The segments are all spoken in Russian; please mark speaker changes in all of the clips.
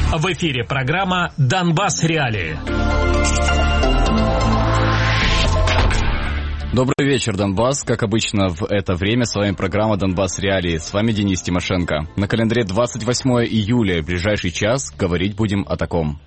Speaker 1: В эфире программа «Донбасс. Реалии».
Speaker 2: Добрый вечер, Донбасс. Как обычно в это время с вами программа «Донбасс. Реалии». С вами Денис Тимошенко. На календаре 28 июля. В ближайший час говорить будем о таком.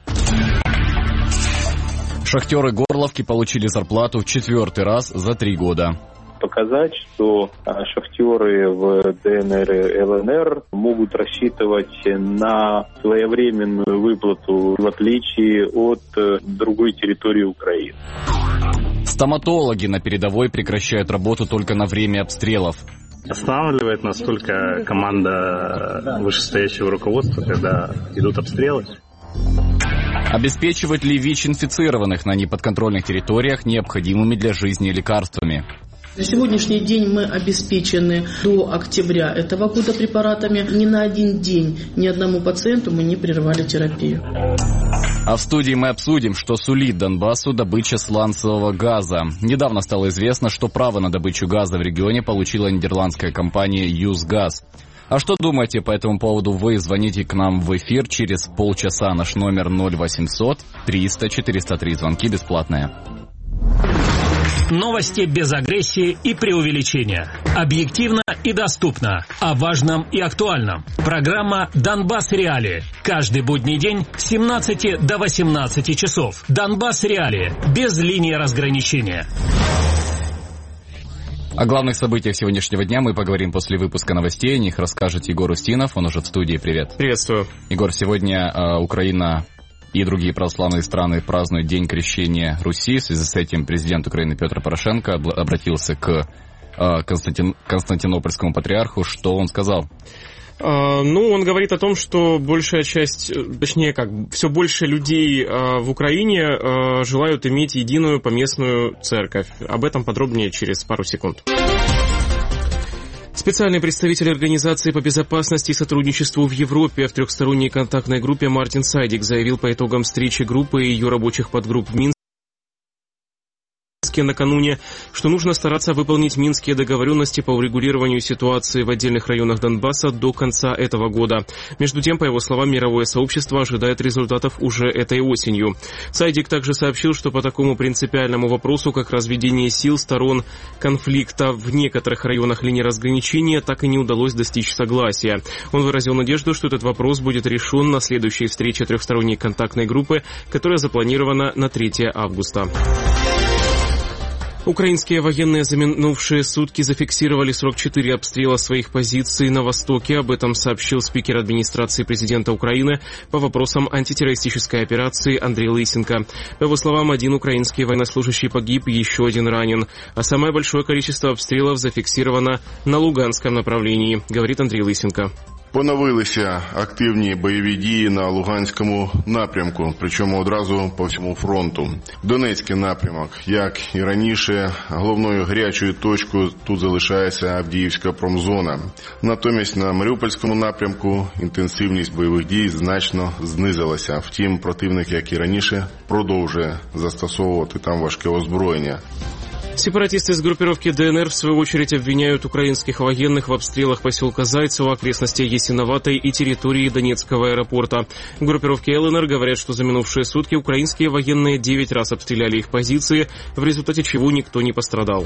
Speaker 2: Шахтеры Горловки получили зарплату в 4-й раз за 3 года.
Speaker 3: Показать, что шахтеры в ДНР и ЛНР могут рассчитывать на своевременную выплату, в отличие от другой территории Украины.
Speaker 2: Стоматологи на передовой прекращают работу только на время обстрелов.
Speaker 4: Останавливает нас только команда вышестоящего руководства, когда идут обстрелы.
Speaker 2: Обеспечивать ли ВИЧ-инфицированных на неподконтрольных территориях необходимыми для жизни лекарствами?
Speaker 5: На сегодняшний день мы обеспечены до октября этого года препаратами. Ни на один день ни одному пациенту мы не прерывали терапию.
Speaker 2: А в студии мы обсудим, что сулит Донбассу добыча сланцевого газа. Недавно стало известно, что право на добычу газа в регионе получила нидерландская компания «Юзгаз». А что думаете по этому поводу вы? Звоните к нам в эфир через полчаса. Наш номер 0800 300 403. Звонки бесплатные.
Speaker 1: Новости без агрессии и преувеличения. Объективно и доступно. О важном и актуальном. Программа «Донбасс. Реалии». Каждый будний день с 17 до 18 часов. «Донбасс. Реалии». Без линии разграничения.
Speaker 2: О главных событиях сегодняшнего дня мы поговорим после выпуска новостей. О них расскажет Егор Устинов. Он уже в студии. Привет.
Speaker 6: Приветствую.
Speaker 2: Егор, сегодня Украина и другие православные страны празднуют День Крещения Руси. В связи с этим президент Украины Петр Порошенко обратился к Константинопольскому патриарху. Что он сказал?
Speaker 6: Он говорит о том, что большая часть, точнее все больше людей в Украине желают иметь единую поместную церковь. Об этом подробнее через пару секунд. Специальный представитель Организации по безопасности и сотрудничеству в Европе в трехсторонней контактной группе Мартин Сайдик заявил по итогам встречи группы и ее рабочих подгрупп в Минске накануне, что нужно стараться выполнить минские договоренности по урегулированию ситуации в отдельных районах Донбасса до конца этого года. Между тем, по его словам, мировое сообщество ожидает результатов уже этой осенью. Сайдик также сообщил, что по такому принципиальному вопросу, как разведение сил сторон конфликта в некоторых районах линии разграничения, так и не удалось достичь согласия. Он выразил надежду, что этот вопрос будет решен на следующей встрече трехсторонней контактной группы, которая запланирована на 3 августа. Украинские военные за минувшие сутки зафиксировали 44 обстрела своих позиций на востоке. Об этом сообщил спикер администрации президента Украины по вопросам антитеррористической операции Андрей Лысенко. По его словам, 1 украинский военнослужащий погиб, еще 1 ранен. А самое большое количество обстрелов зафиксировано на Луганском направлении, говорит Андрей Лысенко.
Speaker 7: Поновилися активні бойові дії на Луганському напрямку, причому одразу по всьому фронту. Донецький напрямок, як і раніше, головною гарячою точкою тут залишається Авдіївська промзона. Натомість на Маріупольському напрямку інтенсивність бойових дій значно знизилася. Втім, противник, як і раніше, продовжує застосовувати там важке озброєння.
Speaker 6: Сепаратисты из группировки ДНР в свою очередь обвиняют украинских военных в обстрелах поселка Зайцево, окрестностей Ясиноватой и территории Донецкого аэропорта. В группировке ЛНР говорят, что за минувшие сутки украинские военные 9 раз обстреляли их позиции, в результате чего никто не пострадал.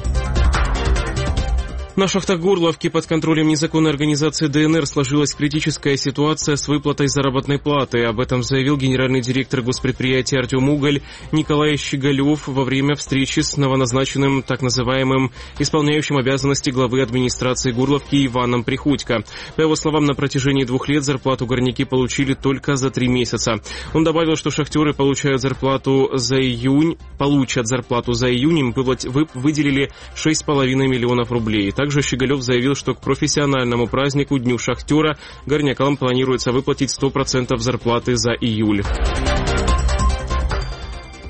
Speaker 6: На шахтах Горловки под контролем незаконной организации ДНР сложилась критическая ситуация с выплатой заработной платы. Об этом заявил генеральный директор госпредприятия «Артемуголь» Николай Щеголев во время встречи с новоназначенным так называемым исполняющим обязанности главы администрации Горловки Иваном Приходько. По его словам, на протяжении 2 лет зарплату горняки получили только за 3 месяца. Он добавил, что шахтеры получат зарплату за июнь, им выделили 6,5 миллионов рублей. Также Щеголев заявил, что к профессиональному празднику Дню шахтера горнякам планируется выплатить 100% зарплаты за июль.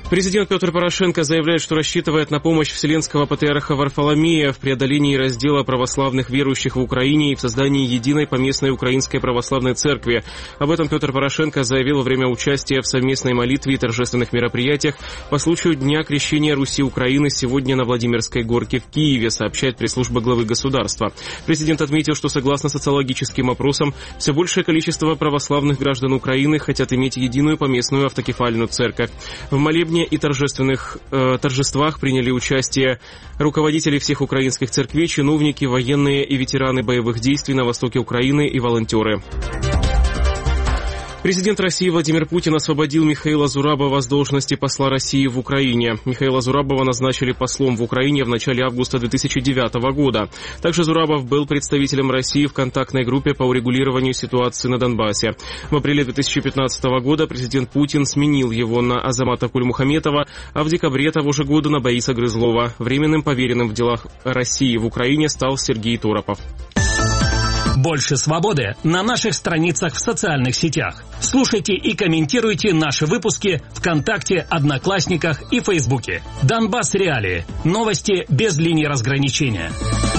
Speaker 6: Президент Петр Порошенко заявляет, что рассчитывает на помощь Вселенского патриарха Варфоломея в преодолении раздела православных верующих в Украине и в создании единой поместной украинской православной церкви. Об этом Петр Порошенко заявил во время участия в совместной молитве и торжественных мероприятиях по случаю Дня крещения Руси Украины сегодня на Владимирской горке в Киеве, сообщает пресс-служба главы государства. Президент отметил, что согласно социологическим опросам, все большее количество православных граждан Украины хотят иметь единую поместную автокефальную церковь. В молебне и торжествах приняли участие руководители всех украинских церквей, чиновники, военные и ветераны боевых действий на востоке Украины и волонтеры. Президент России Владимир Путин освободил Михаила Зурабова с должности посла России в Украине. Михаила Зурабова назначили послом в Украине в начале августа 2009 года. Также Зурабов был представителем России в контактной группе по урегулированию ситуации на Донбассе. В апреле 2015 года президент Путин сменил его на Азамата Кульмухаметова, а в декабре того же года на Бориса Грызлова. Временным поверенным в делах России в Украине стал Сергей Торопов.
Speaker 1: Больше свободы на наших страницах в социальных сетях. Слушайте и комментируйте наши выпуски ВКонтакте, Одноклассниках и Фейсбуке. Донбасс Реалии. Новости без линии разграничения.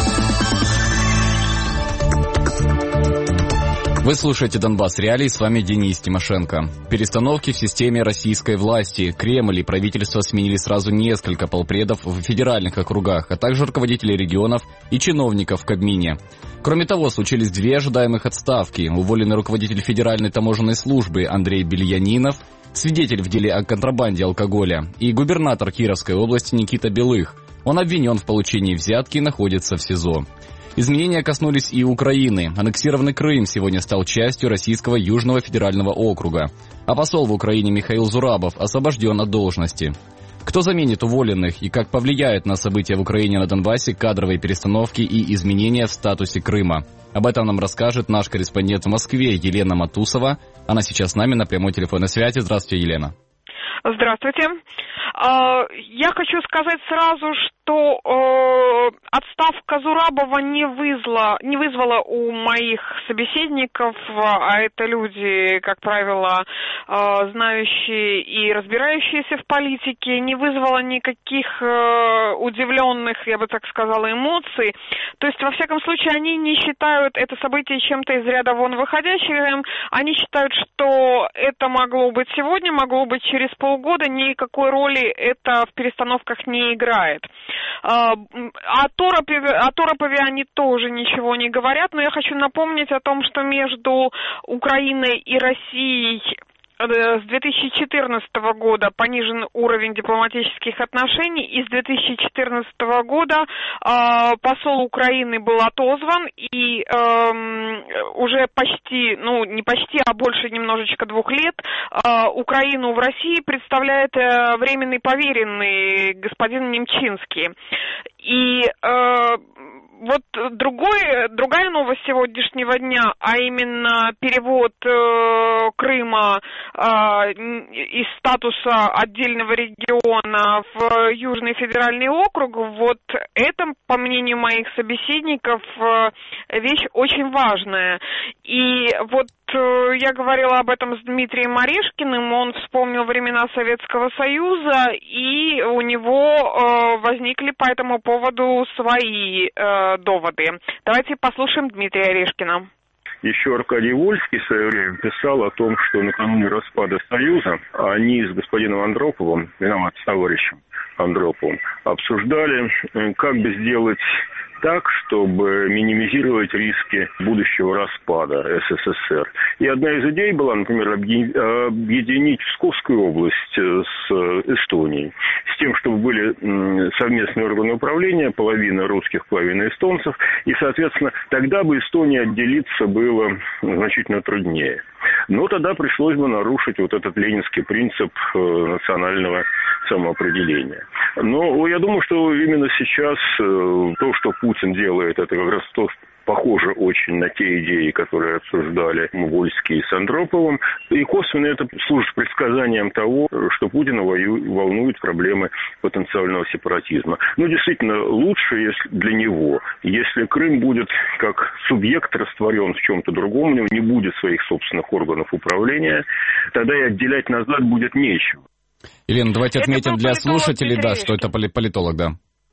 Speaker 2: Вы слушаете «Донбасс Реалии», с вами Денис Тимошенко. Перестановки в системе российской власти. Кремль и правительство сменили сразу несколько полпредов в федеральных округах, а также руководителей регионов и чиновников в Кабмине. Кроме того, случились две ожидаемых отставки. Уволенный руководитель Федеральной таможенной службы Андрей Бельянинов, свидетель в деле о контрабанде алкоголя, и губернатор Кировской области Никита Белых. Он обвинен в получении взятки и находится в СИЗО. Изменения коснулись и Украины. Аннексированный Крым сегодня стал частью Российского Южного федерального округа. А посол в Украине Михаил Зурабов освобожден от должности. Кто заменит уволенных и как повлияет на события в Украине, на Донбассе, кадровые перестановки и изменения в статусе Крыма? Об этом нам расскажет наш корреспондент в Москве Елена Матусова. Она сейчас с нами на прямой телефонной связи. Здравствуйте, Елена.
Speaker 8: Здравствуйте. Я хочу сказать сразу, что отставка Зурабова не вызвала у моих собеседников, а это люди, как правило, знающие и разбирающиеся в политике, не вызвала никаких удивленных, я бы так сказала, эмоций. То есть, во всяком случае, они не считают это событие чем-то из ряда вон выходящим. Они считают, что это могло быть сегодня, могло быть через полгода, никакой роли это в перестановках не играет. О Торопове они тоже ничего не говорят, но я хочу напомнить о том, что между Украиной и Россией с 2014 года понижен уровень дипломатических отношений, и с 2014 года посол Украины был отозван, и уже почти, не почти, а больше немножечко 2 лет Украину в России представляет временный поверенный господин Немчинский. И вот другая новость сегодняшнего дня, а именно перевод Крыма из статуса отдельного региона в Южный федеральный округ, вот это, по мнению моих собеседников, вещь очень важная. И вот я говорила об этом с Дмитрием Орешкиным, он вспомнил времена Советского Союза, и у него возникли по этому поводу свои доводы. Давайте послушаем Дмитрия Орешкина.
Speaker 9: Еще Аркадий Вольский в свое время писал о том, что накануне распада Союза они с господином Андроповым, с товарищем Андроповым, обсуждали, как бы сделать так, чтобы минимизировать риски будущего распада СССР. И одна из идей была, например, объединить Псковскую область с Эстонией, с тем, чтобы были совместные органы управления, половина русских, половина эстонцев, и, соответственно, тогда бы Эстонии отделиться было значительно труднее. Но тогда пришлось бы нарушить вот этот ленинский принцип национального самоопределения. Но я думаю, что именно сейчас то, что Путин делает, это как раз то, похоже очень на те идеи, которые обсуждали Вольский с Андроповым. И косвенно это служит предсказанием того, что Путина волнуют проблемы потенциального сепаратизма. Но действительно лучше для него, если Крым будет как субъект растворен в чем-то другом, у него не будет своих собственных органов управления, тогда и отделять назад будет нечего.
Speaker 2: Елена, давайте отметим для слушателей, да, что это политолог, да.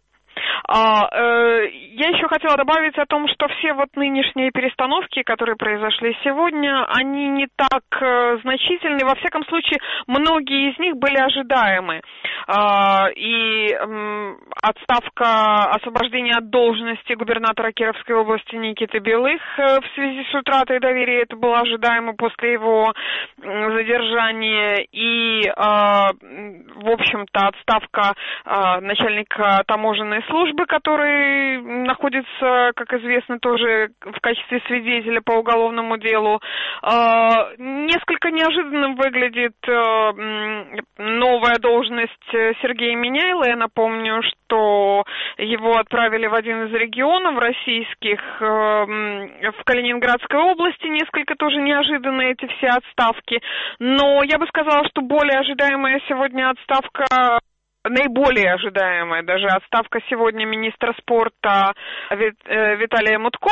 Speaker 8: Я еще хотела добавить о том, что все вот нынешние перестановки, которые произошли сегодня, они не так значительны. Во всяком случае, многие из них были ожидаемы. И отставка, освобождение от должности губернатора Кировской области Никиты Белых в связи с утратой доверия, это было ожидаемо после его задержания. И, в общем-то, отставка начальника таможенной службы, который находится, как известно, тоже в качестве свидетеля по уголовному делу. Несколько неожиданным выглядит новая должность Сергея Миняйла. Я напомню, что его отправили в один из регионов российских, в Калининградской области. Несколько тоже неожиданные эти все отставки. Но я бы сказала, что более ожидаемая сегодня отставка, наиболее ожидаемая даже отставка сегодня министра спорта Виталия Мутко.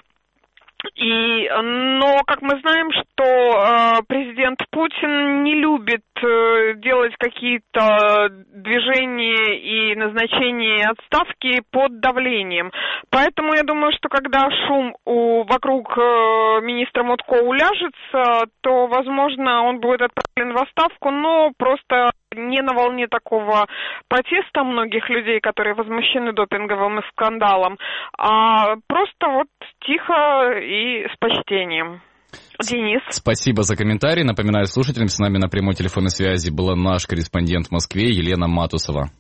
Speaker 8: Но, как мы знаем, что президент Путин не любит делать какие-то движения и назначения отставки под давлением. Поэтому я думаю, что когда шум вокруг министра Мутко уляжется, то, возможно, он будет отправлен в отставку, но просто не на волне такого протеста многих людей, которые возмущены допинговым скандалом, а просто вот тихо и с почтением. Денис.
Speaker 2: Спасибо за комментарий. Напоминаю слушателям, с нами на прямой телефонной связи была наш корреспондент в Москве Елена Матусова.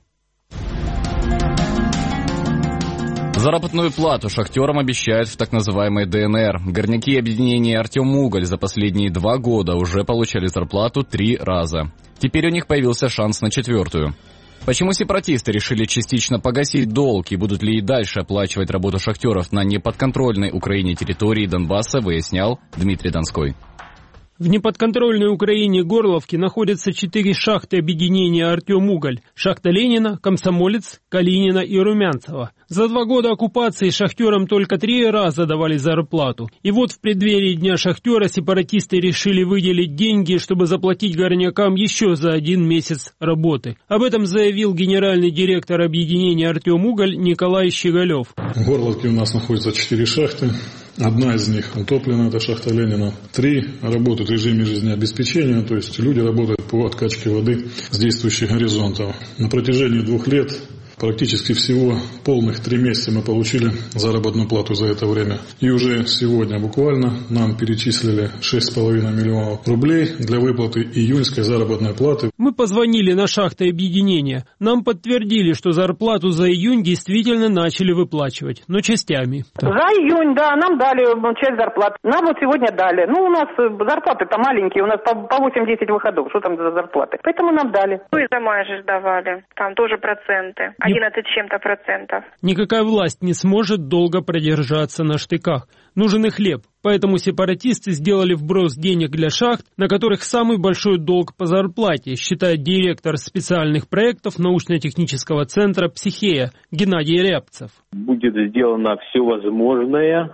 Speaker 2: Заработную плату шахтерам обещают в так называемой ДНР. Горняки объединения «Артемуголь» за последние 2 года уже получали зарплату 3 раза. Теперь у них появился шанс на 4-ю. Почему сепаратисты решили частично погасить долг и будут ли и дальше оплачивать работу шахтеров на неподконтрольной Украине территории Донбасса, выяснял Дмитрий Донской.
Speaker 10: В неподконтрольной Украине Горловке находятся 4 шахты объединения «Артемуголь». Шахта Ленина, Комсомолец, Калинина и Румянцева. За 2 года оккупации шахтерам только 3 раза давали зарплату. И вот в преддверии Дня шахтера сепаратисты решили выделить деньги, чтобы заплатить горнякам еще за 1 месяц работы. Об этом заявил генеральный директор объединения «Артемуголь» Николай Щеголев.
Speaker 11: В Горловке у нас находится 4 шахты. Одна из них утоплена, это шахта Ленина. 3 работают в режиме жизнеобеспечения, то есть люди работают по откачке воды с действующих горизонтов. На протяжении 2 лет практически всего полных 3 месяца мы получили заработную плату за это время. И уже сегодня буквально нам перечислили 6,5 миллионов рублей для выплаты июньской заработной платы.
Speaker 10: Мы позвонили на шахты объединения. Нам подтвердили, что зарплату за июнь действительно начали выплачивать, но частями.
Speaker 12: За июнь, да, нам дали часть зарплаты. Нам вот сегодня дали. Ну, у нас зарплаты-то маленькие, у нас по 8-10 выходов. Что там за зарплаты? Поэтому нам дали.
Speaker 13: Ну и за май же давали. Там тоже проценты. 11 чем-то процентов.
Speaker 10: Никакая власть не сможет долго продержаться на штыках. Нужен и хлеб. Поэтому сепаратисты сделали вброс денег для шахт, на которых самый большой долг по зарплате, считает директор специальных проектов научно-технического центра «Психея» Геннадий Рябцев.
Speaker 3: Будет сделано все возможное,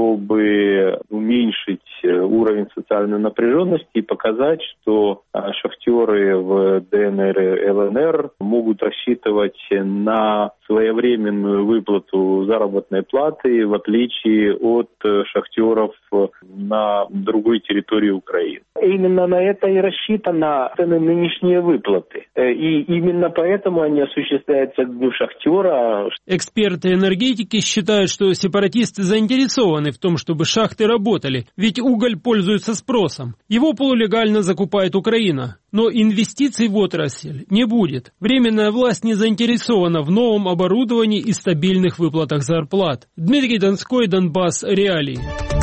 Speaker 3: чтобы уменьшить уровень социальной напряженности и показать, что шахтеры в ДНР и ЛНР могут рассчитывать на своевременную выплату заработной платы, в отличие от шахтеров на другой территории Украины. Именно на это и рассчитаны нынешние выплаты. И именно поэтому они осуществляются в шахтера.
Speaker 10: Эксперты энергетики считают, что сепаратисты заинтересованы в том, чтобы шахты работали, ведь уголь пользуется спросом. Его полулегально закупает Украина. Но инвестиций в отрасль не будет. Временная власть не заинтересована в новом оборудовании и стабильных выплатах зарплат. Дмитрий Донской, Донбасс, Реалии.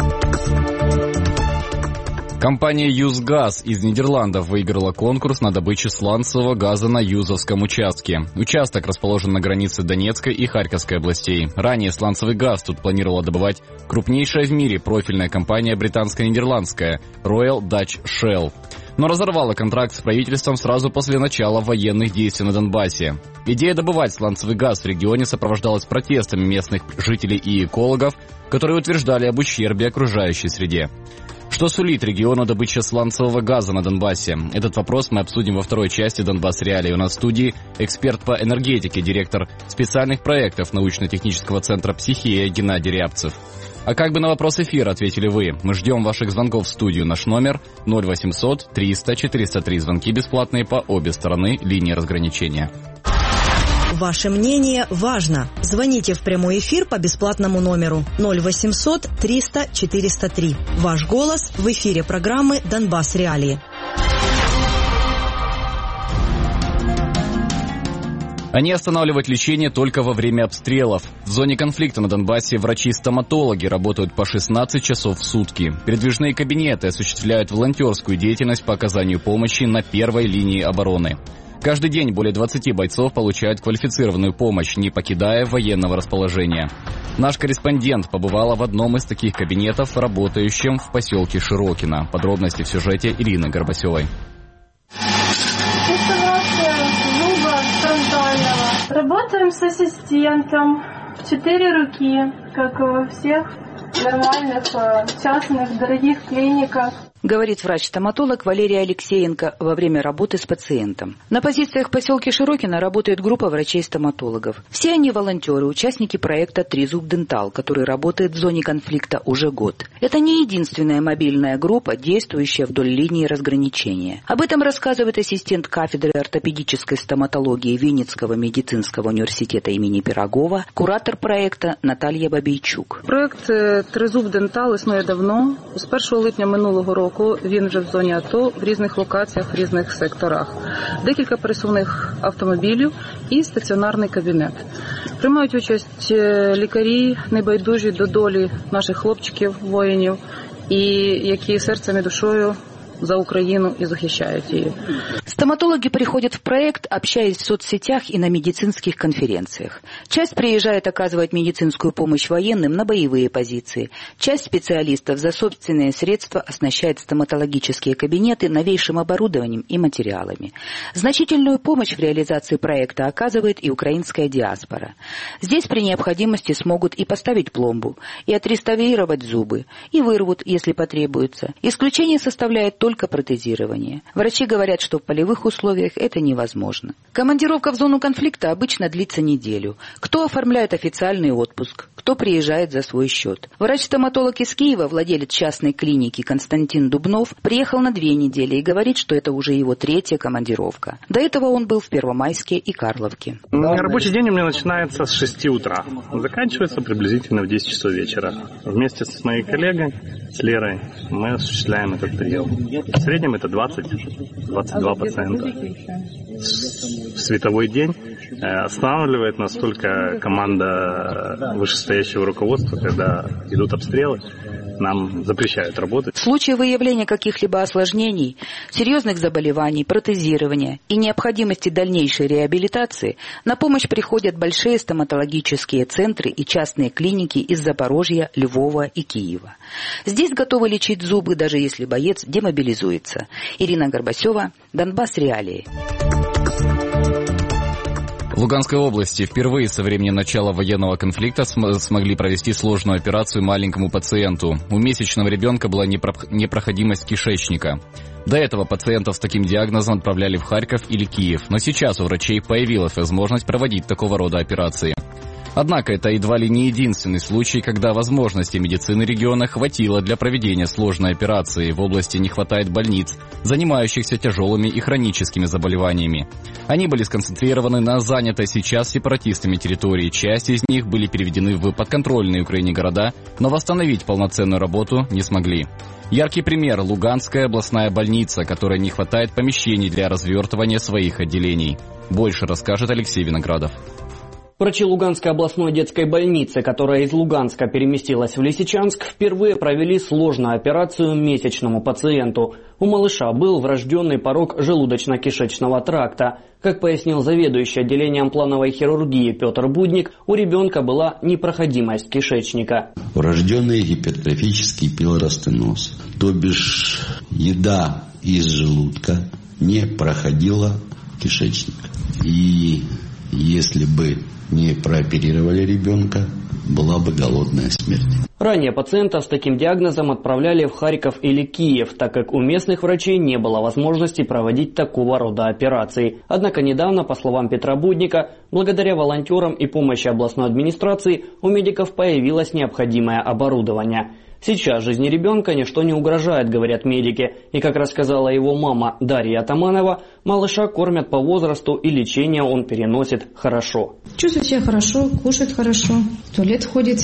Speaker 2: Компания «Юзгаз» из Нидерландов выиграла конкурс на добычу сланцевого газа на Юзовском участке. Участок расположен на границе Донецкой и Харьковской областей. Ранее сланцевый газ тут планировала добывать крупнейшая в мире профильная компания британско-нидерландская Royal Dutch Shell. Но разорвала контракт с правительством сразу после начала военных действий на Донбассе. Идея добывать сланцевый газ в регионе сопровождалась протестами местных жителей и экологов, которые утверждали об ущербе окружающей среде. Что сулит региону добыча сланцевого газа на Донбассе? Этот вопрос мы обсудим во второй части «Донбасс Реалии». У нас в студии эксперт по энергетике, директор специальных проектов научно-технического центра «Психея» Геннадий Рябцев. А как бы на вопрос эфира ответили вы? Мы ждем ваших звонков в студию. Наш номер 0800 300 403. Звонки бесплатные по обе стороны линии разграничения.
Speaker 14: Ваше мнение важно. Звоните в прямой эфир по бесплатному номеру 0800 300 403. Ваш голос в эфире программы «Донбасс Реалии».
Speaker 2: Они останавливают лечение только во время обстрелов. В зоне конфликта на Донбассе врачи-стоматологи работают по 16 часов в сутки. Передвижные кабинеты осуществляют волонтерскую деятельность по оказанию помощи на первой линии обороны. Каждый день более 20 бойцов получают квалифицированную помощь, не покидая военного расположения. Наш корреспондент побывала в одном из таких кабинетов, работающем в поселке Широкино. Подробности в сюжете Ирины Горбасевой.
Speaker 15: Работаем с ассистентом в 4 руки, как во всех нормальных частных дорогих клиниках.
Speaker 16: Говорит врач-стоматолог Валерия Алексеенко во время работы с пациентом. На позициях в поселке Широкино работает группа врачей-стоматологов. Все они волонтеры, участники проекта «Тризуб Дентал», который работает в зоне конфликта уже год. Это не единственная мобильная группа, действующая вдоль линии разграничения. Об этом рассказывает ассистент кафедры ортопедической стоматологии Вінницького медицинского университета имени Пирогова, куратор проекта Наталія Бабійчук.
Speaker 17: Проект «Тризуб Дентал» існує давно. З 1 липня минулого року він вже в зоні АТО, в різних локаціях, в різних секторах. Декілька пересувних автомобілів і стаціонарний кабінет. Приймають участь лікарі, небайдужі до долі наших хлопчиків, воїнів, і які серцем і душою за Украину и защищают ее.
Speaker 16: Стоматологи приходят в проект, общаясь в соцсетях и на медицинских конференциях. Часть приезжает оказывать медицинскую помощь военным на боевые позиции. Часть специалистов за собственные средства оснащает стоматологические кабинеты новейшим оборудованием и материалами. Значительную помощь в реализации проекта оказывает и украинская диаспора. Здесь при необходимости смогут и поставить пломбу, и отреставрировать зубы, и вырвут, если потребуется. Исключение составляет только протезирование. Врачи говорят, что в полевых условиях это невозможно. Командировка в зону конфликта обычно длится неделю. Кто оформляет официальный отпуск, кто приезжает за свой счет. Врач-стоматолог из Киева, владелец частной клиники Константин Дубнов, приехал на 2 недели и говорит, что это уже его 3-я командировка. До этого он был в Первомайске и Карловке.
Speaker 4: Рабочий день у меня начинается с 6 утра. Заканчивается приблизительно в 10 часов вечера. Вместе с моей коллегой, с Лерой, мы осуществляем этот прием. В среднем это 20-22 пациента. В световой день останавливает нас только команда вышестоящего руководства, когда идут обстрелы. Нам запрещают работать.
Speaker 16: В случае выявления каких-либо осложнений, серьезных заболеваний, протезирования и необходимости дальнейшей реабилитации на помощь приходят большие стоматологические центры и частные клиники из Запорожья, Львова и Киева. Здесь готовы лечить зубы, даже если боец демобилизуется. Ирина Горбасева, Донбасс Реалии.
Speaker 2: В Луганской области впервые со времени начала военного конфликта смогли провести сложную операцию маленькому пациенту. У месячного ребенка была непроходимость кишечника. До этого пациентов с таким диагнозом отправляли в Харьков или Киев, но сейчас у врачей появилась возможность проводить такого рода операции. Однако это едва ли не единственный случай, когда возможностей медицины региона хватило для проведения сложной операции. В области не хватает больниц, занимающихся тяжелыми и хроническими заболеваниями. Они были сконцентрированы на занятой сейчас сепаратистами территории. Часть из них были переведены в подконтрольные Украине города, но восстановить полноценную работу не смогли. Яркий пример – Луганская областная больница, которой не хватает помещений для развертывания своих отделений. Больше расскажет Алексей Виноградов.
Speaker 18: Врачи Луганской областной детской больницы, которая из Луганска переместилась в Лисичанск, впервые провели сложную операцию месячному пациенту. У малыша был врожденный порок желудочно-кишечного тракта. Как пояснил заведующий отделением плановой хирургии Петр Будник, у ребенка была непроходимость кишечника.
Speaker 19: Врожденный гипертрофический пилоростеноз, то бишь еда из желудка не проходила в кишечник. И если бы не прооперировали ребенка, была бы голодная смерть.
Speaker 18: Ранее пациентов с таким диагнозом отправляли в Харьков или Киев, так как у местных врачей не было возможности проводить такого рода операции. Однако недавно, по словам Петра Будника, благодаря волонтерам и помощи областной администрации у медиков появилось необходимое оборудование. Сейчас жизни ребенка ничто не угрожает, говорят медики. И, как рассказала его мама Дарья Атаманова, малыша кормят по возрасту и лечение он переносит хорошо.
Speaker 20: Чувствует себя хорошо, кушает хорошо, в туалет ходит.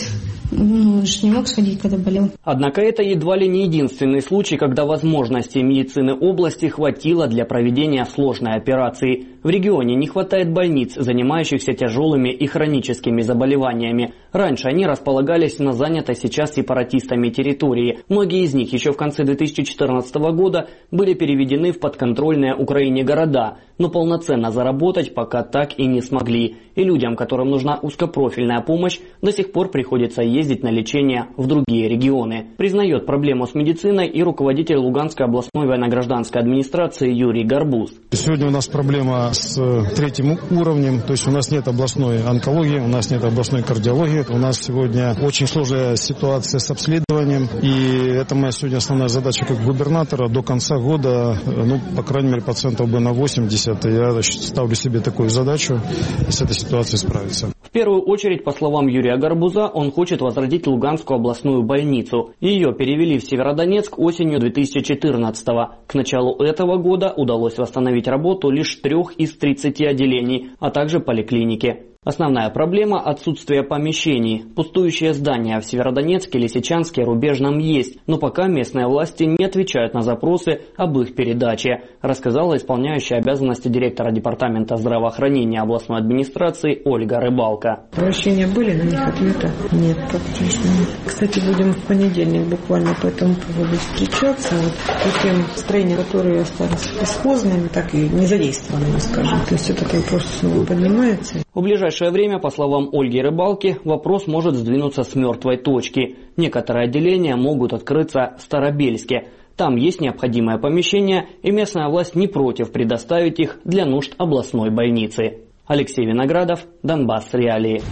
Speaker 20: Не мог сходить, когда болел.
Speaker 18: Однако это едва ли не единственный случай, когда возможностей медицины области хватило для проведения сложной операции. В регионе не хватает больниц, занимающихся тяжелыми и хроническими заболеваниями. Раньше они располагались на занятой сейчас сепаратистами территории. Многие из них еще в конце 2014 года были переведены в подконтрольные Украине города, но полноценно заработать пока так и не смогли. И людям, которым нужна узкопрофильная помощь, до сих пор приходится ездить на лечение в другие регионы. Признает проблему с медициной и руководитель Луганской областной военно-гражданской администрации Юрий Горбуз.
Speaker 21: Сегодня у нас проблема с третьим уровнем, то есть у нас нет областной онкологии, у нас нет областной кардиологии, у нас сегодня очень сложная ситуация с обследованием, и это моя сегодня основная задача как губернатора. До конца года, по крайней мере, пациентов бы на 80, я ставлю себе такую задачу с этой ситуацией справиться.
Speaker 18: В первую очередь, по словам Юрия Горбуза, он хочет возродить Луганскую областную больницу. Ее перевели в Северодонецк осенью 2014-го. К началу этого года удалось восстановить работу лишь 3 из 30 отделений, а также поликлиники. Основная проблема – отсутствие помещений. Пустующие здания в Северодонецке, Лисичанске, Рубежном есть, но пока местные власти не отвечают на запросы об их передаче, рассказала исполняющая обязанности директора департамента здравоохранения областной администрации Ольга Рыбалка.
Speaker 22: Обращения были, на них ответа нет практически. Кстати, будем в понедельник буквально по этому поводу встречаться. По тем строениям, которые остались бесхозными, так и не задействованными, скажем. То есть этот вопрос снова поднимается.
Speaker 18: В ближайшее время, по словам Ольги Рыбалки, вопрос может сдвинуться с мертвой точки. Некоторые отделения могут открыться в Старобельске. Там есть необходимое помещение, и местная власть не против предоставить их для нужд областной больницы. Алексей Виноградов, Донбасс Реалии.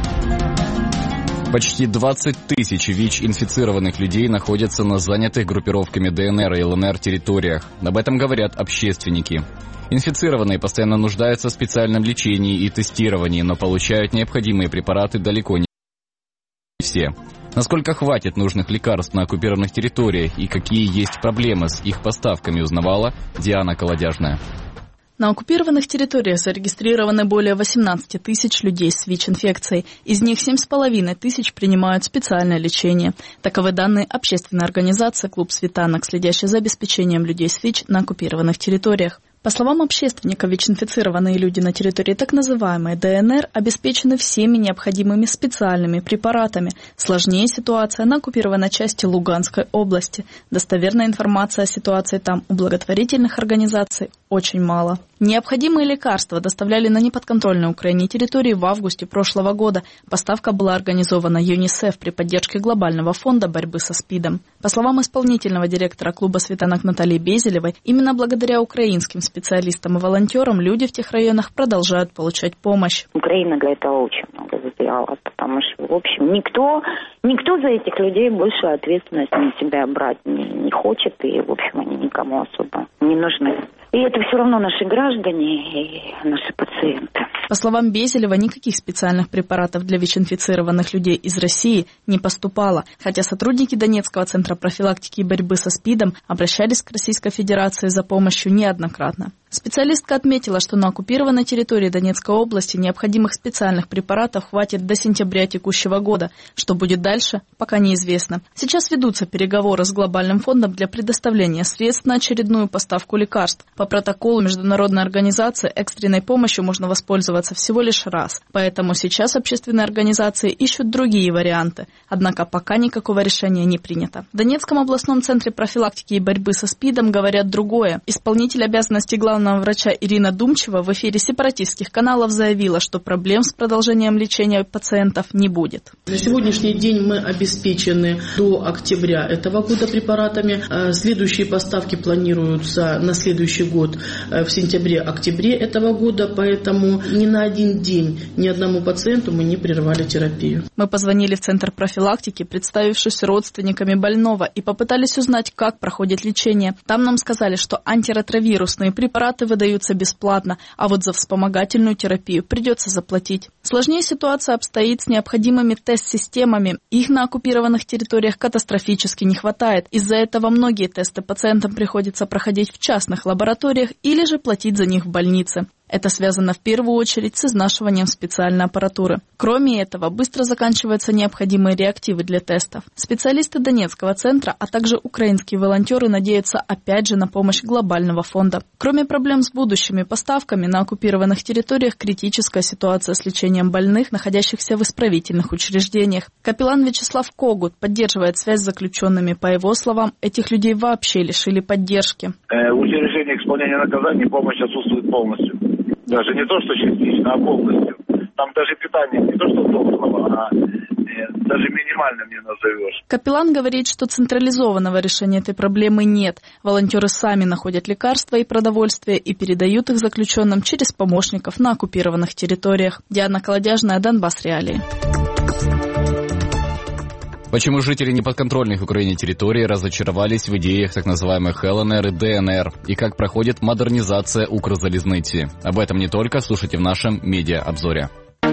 Speaker 2: Почти 20 тысяч ВИЧ-инфицированных людей находятся на занятых группировками ДНР и ЛНР территориях. Об этом говорят общественники. Инфицированные постоянно нуждаются в специальном лечении и тестировании, но получают необходимые препараты далеко не все. Насколько хватит нужных лекарств на оккупированных территориях и какие есть проблемы с их поставками, узнавала Диана Колодяжная.
Speaker 23: На оккупированных территориях зарегистрированы более 18 тысяч людей с ВИЧ-инфекцией. Из них 7,5 тысяч принимают специальное лечение. Таковы данные общественной организации «Клуб Светанок», следящей за обеспечением людей с ВИЧ на оккупированных территориях. По словам общественника, ВИЧ-инфицированные люди на территории так называемой ДНР обеспечены всеми необходимыми специальными препаратами. Сложнее ситуация на оккупированной части Луганской области. Достоверная информация о ситуации там у благотворительных организаций очень мало. Необходимые лекарства доставляли на неподконтрольной Украине территории в августе прошлого года. Поставка была организована ЮНИСЕФ при поддержке Глобального фонда борьбы со СПИДом. По словам исполнительного директора клуба «Светанок» Натальи Безелевой, именно благодаря украинским специалистам и волонтерам люди в тех районах продолжают получать помощь.
Speaker 24: Украина для этого очень много сделала, потому что, в общем, никто за этих людей больше ответственность на себя брать не хочет, и, в общем, они никому особо не нужны. И это все равно наши граждане и наши пациенты.
Speaker 23: По словам Безелева, никаких специальных препаратов для ВИЧ-инфицированных людей из России не поступало, хотя сотрудники Донецкого центра профилактики и борьбы со СПИДом обращались к Российской Федерации за помощью неоднократно. Специалистка отметила, что на оккупированной территории Донецкой области необходимых специальных препаратов хватит до сентября текущего года. Что будет дальше, пока неизвестно. Сейчас ведутся переговоры с Глобальным фондом для предоставления средств на очередную поставку лекарств. По протоколу международной организации экстренной помощью можно воспользоваться всего лишь раз. Поэтому сейчас общественные организации ищут другие варианты. Однако пока никакого решения не принято. В Донецком областном центре профилактики и борьбы со СПИДом говорят другое. Исполнитель обязанностей главного главного врача Ирина Думчева в эфире сепаратистских каналов заявила, что проблем с продолжением лечения пациентов не будет.
Speaker 1: На сегодняшний день мы обеспечены до октября этого года препаратами. Следующие поставки планируются на следующий год в сентябре-октябре этого года, поэтому ни на один день ни одному пациенту мы не прервали терапию.
Speaker 23: Мы позвонили в Центр профилактики, представившись родственниками больного, и попытались узнать, как проходит лечение. Там нам сказали, что антиретровирусные препараты выдаются бесплатно, а вот за вспомогательную терапию придется заплатить. Сложнее ситуация обстоит с необходимыми тест-системами. Их на оккупированных территориях катастрофически не хватает. Из-за этого многие тесты пациентам приходится проходить в частных лабораториях или же платить за них в больнице. Это связано в первую очередь с изнашиванием специальной аппаратуры. Кроме этого, быстро заканчиваются необходимые реактивы для тестов. Специалисты Донецкого центра, а также украинские волонтеры надеются опять же на помощь глобального фонда. Кроме проблем с будущими поставками, на оккупированных территориях критическая ситуация с лечением больных, находящихся в исправительных учреждениях. Капеллан Вячеслав Когут поддерживает связь с заключенными. По его словам, этих людей вообще лишили поддержки.
Speaker 5: В учреждениях исполнения наказаний помощь отсутствует полностью. Даже не то, что частично, а полностью. Там даже питание не то, что должного, а даже минимальным не назовешь.
Speaker 23: Капеллан говорит, что централизованного решения этой проблемы нет. Волонтеры сами находят лекарства и продовольствие и передают их заключенным через помощников на оккупированных территориях. Диана Колодяжная, Донбасс Реалии.
Speaker 2: Почему жители неподконтрольных Украине территорий разочаровались в идеях так называемых ЛНР и ДНР? И как проходит модернизация Укрзалезницы? Об этом не только, слушайте в нашем медиа-обзоре.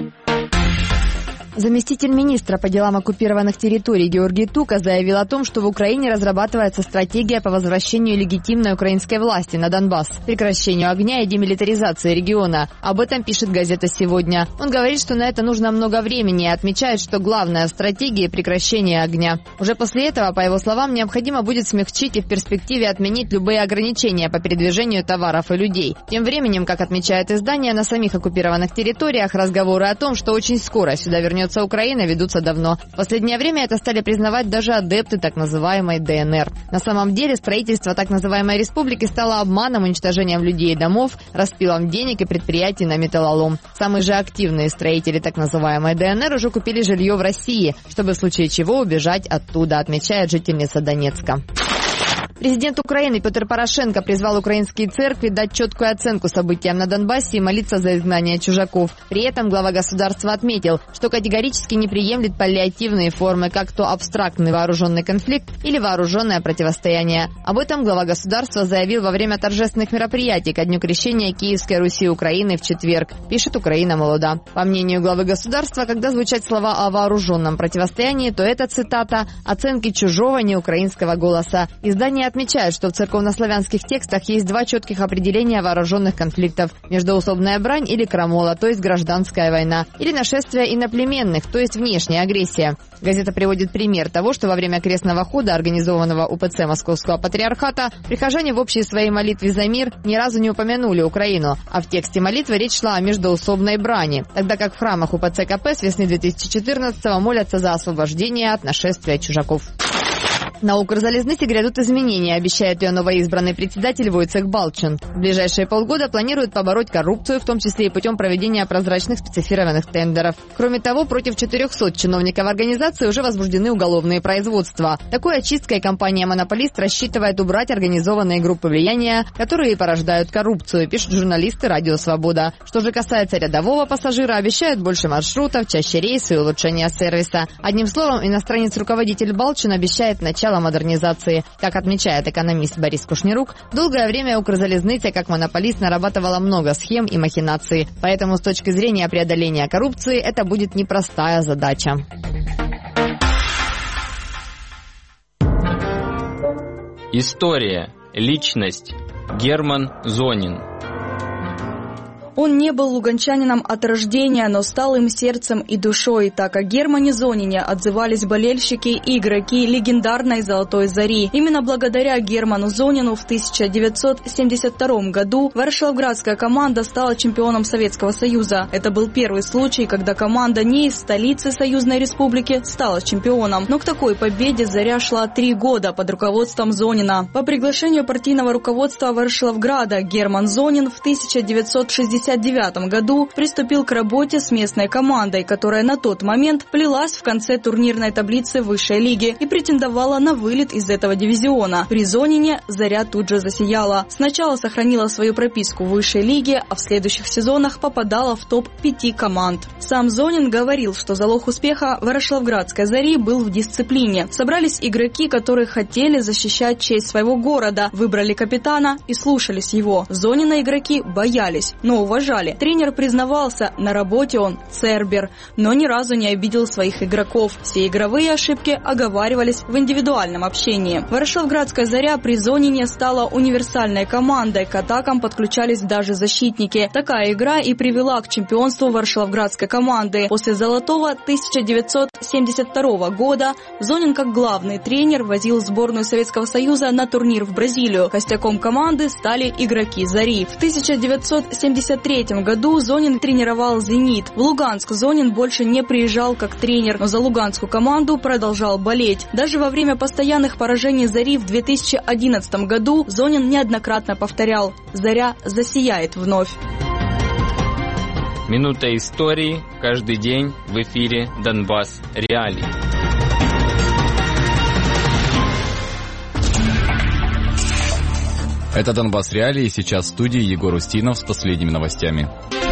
Speaker 6: Заместитель министра по делам оккупированных территорий Георгий Тука заявил о том, что в Украине разрабатывается стратегия по возвращению легитимной украинской власти на Донбасс, прекращению огня и демилитаризации региона. Об этом пишет газета «Сегодня». Он говорит, что на это нужно много времени и отмечает, что главная в стратегии – прекращение огня. Уже после этого, по его словам, необходимо будет смягчить и в перспективе отменить любые ограничения по передвижению товаров и людей. Тем временем, как отмечает издание, на самих оккупированных территориях разговоры о том, что очень скоро сюда вернется Украина, ведутся давно. В последнее время это стали признавать даже адепты так называемой ДНР. На самом деле строительство так называемой республики стало обманом, уничтожением людей и домов, распилом денег и предприятий на металлолом. Самые же активные строители так называемой ДНР уже купили жилье в России, чтобы в случае чего убежать оттуда, отмечает жительница Донецка. Президент Украины Петр Порошенко призвал украинские церкви дать четкую оценку событиям на Донбассе и молиться за изгнание чужаков. При этом глава государства отметил, что категорически не приемлет паллиативные формы, как то абстрактный вооруженный конфликт или вооруженное противостояние. Об этом глава государства заявил во время торжественных мероприятий ко Дню крещения Киевской Руси Украины в четверг, пишет «Украина молода». По мнению главы государства, когда звучат слова о вооруженном противостоянии, то это, цитата, «оценки чужого неукраинского голоса». Издание отмечает, что в церковнославянских текстах есть два четких определения вооруженных конфликтов – междоусобная брань или крамола, то есть гражданская война, или нашествие иноплеменных, то есть внешняя агрессия. Газета приводит пример того, что во время крестного хода, организованного УПЦ Московского патриархата, прихожане в общей своей молитве за мир ни разу не упомянули Украину, а в тексте молитвы речь шла о междоусобной брани, тогда как в храмах УПЦ КП с весны 2014-го молятся за освобождение от нашествия чужаков. На Укрзалезнице грядут изменения, обещает ее новоизбранный председатель Войцех Балчин. В ближайшие полгода планируют побороть коррупцию, в том числе и путем проведения прозрачных специфицированных тендеров. Кроме того, против 400 чиновников организации уже возбуждены уголовные производства. Такой очисткой компания-монополист рассчитывает убрать организованные группы влияния, которые порождают коррупцию, пишут журналисты «Радио Свобода». Что же касается рядового пассажира, обещают больше маршрутов, чаще рейсы и улучшение сервиса. Одним словом, иностранец-руководитель Балчин обещает начало модернизации. Как отмечает экономист Борис Кушнерук, долгое время Укрзалезница как монополист нарабатывала много схем и махинаций. Поэтому с точки зрения преодоления коррупции это будет непростая задача.
Speaker 7: История. Личность. Герман Зонин.
Speaker 23: Он не был луганчанином от рождения, но стал им сердцем и душой. Так о Германе Зонине отзывались болельщики и игроки легендарной «Золотой Зари». Именно благодаря Герману Зонину в 1972 году ворошиловградская команда стала чемпионом Советского Союза. Это был первый случай, когда команда не из столицы Союзной Республики стала чемпионом. Но к такой победе «Заря» шла 3 года под руководством Зонина. По приглашению партийного руководства Ворошиловграда Герман Зонин в 1969 году приступил к работе с местной командой, которая на тот момент плелась в конце турнирной таблицы высшей лиги и претендовала на вылет из этого дивизиона. При Зонине «Заря» тут же засияла. Сначала сохранила свою прописку в высшей лиге, а в следующих сезонах попадала в топ-5 команд. Сам Зонин говорил, что залог успеха ворошиловградской «Зари» был в дисциплине. Собрались игроки, которые хотели защищать честь своего города, выбрали капитана и слушались его. Зонина игроки боялись, но уважали. Тренер признавался, на работе он цербер, но ни разу не обидел своих игроков. Все игровые ошибки оговаривались в индивидуальном общении. Ворошиловградская «Заря» при Зонине стала универсальной командой, к атакам подключались даже защитники. Такая игра и привела к чемпионству ворошиловградской команды. После «Золотого» 1972 года Зонин как главный тренер возил сборную Советского Союза на турнир в Бразилию. Костяком команды стали игроки «Зари». В 1973 году Зонин тренировал «Зенит». В Луганск Зонин больше не приезжал как тренер, но за луганскую команду продолжал болеть. Даже во время постоянных поражений «Зари» в 2011 году Зонин неоднократно повторял: «Заря засияет вновь».
Speaker 7: Минута истории. Каждый день в эфире «Донбасс Реалии».
Speaker 2: Это «Донбасс Реалии», и сейчас в студии Егор Устинов с последними новостями.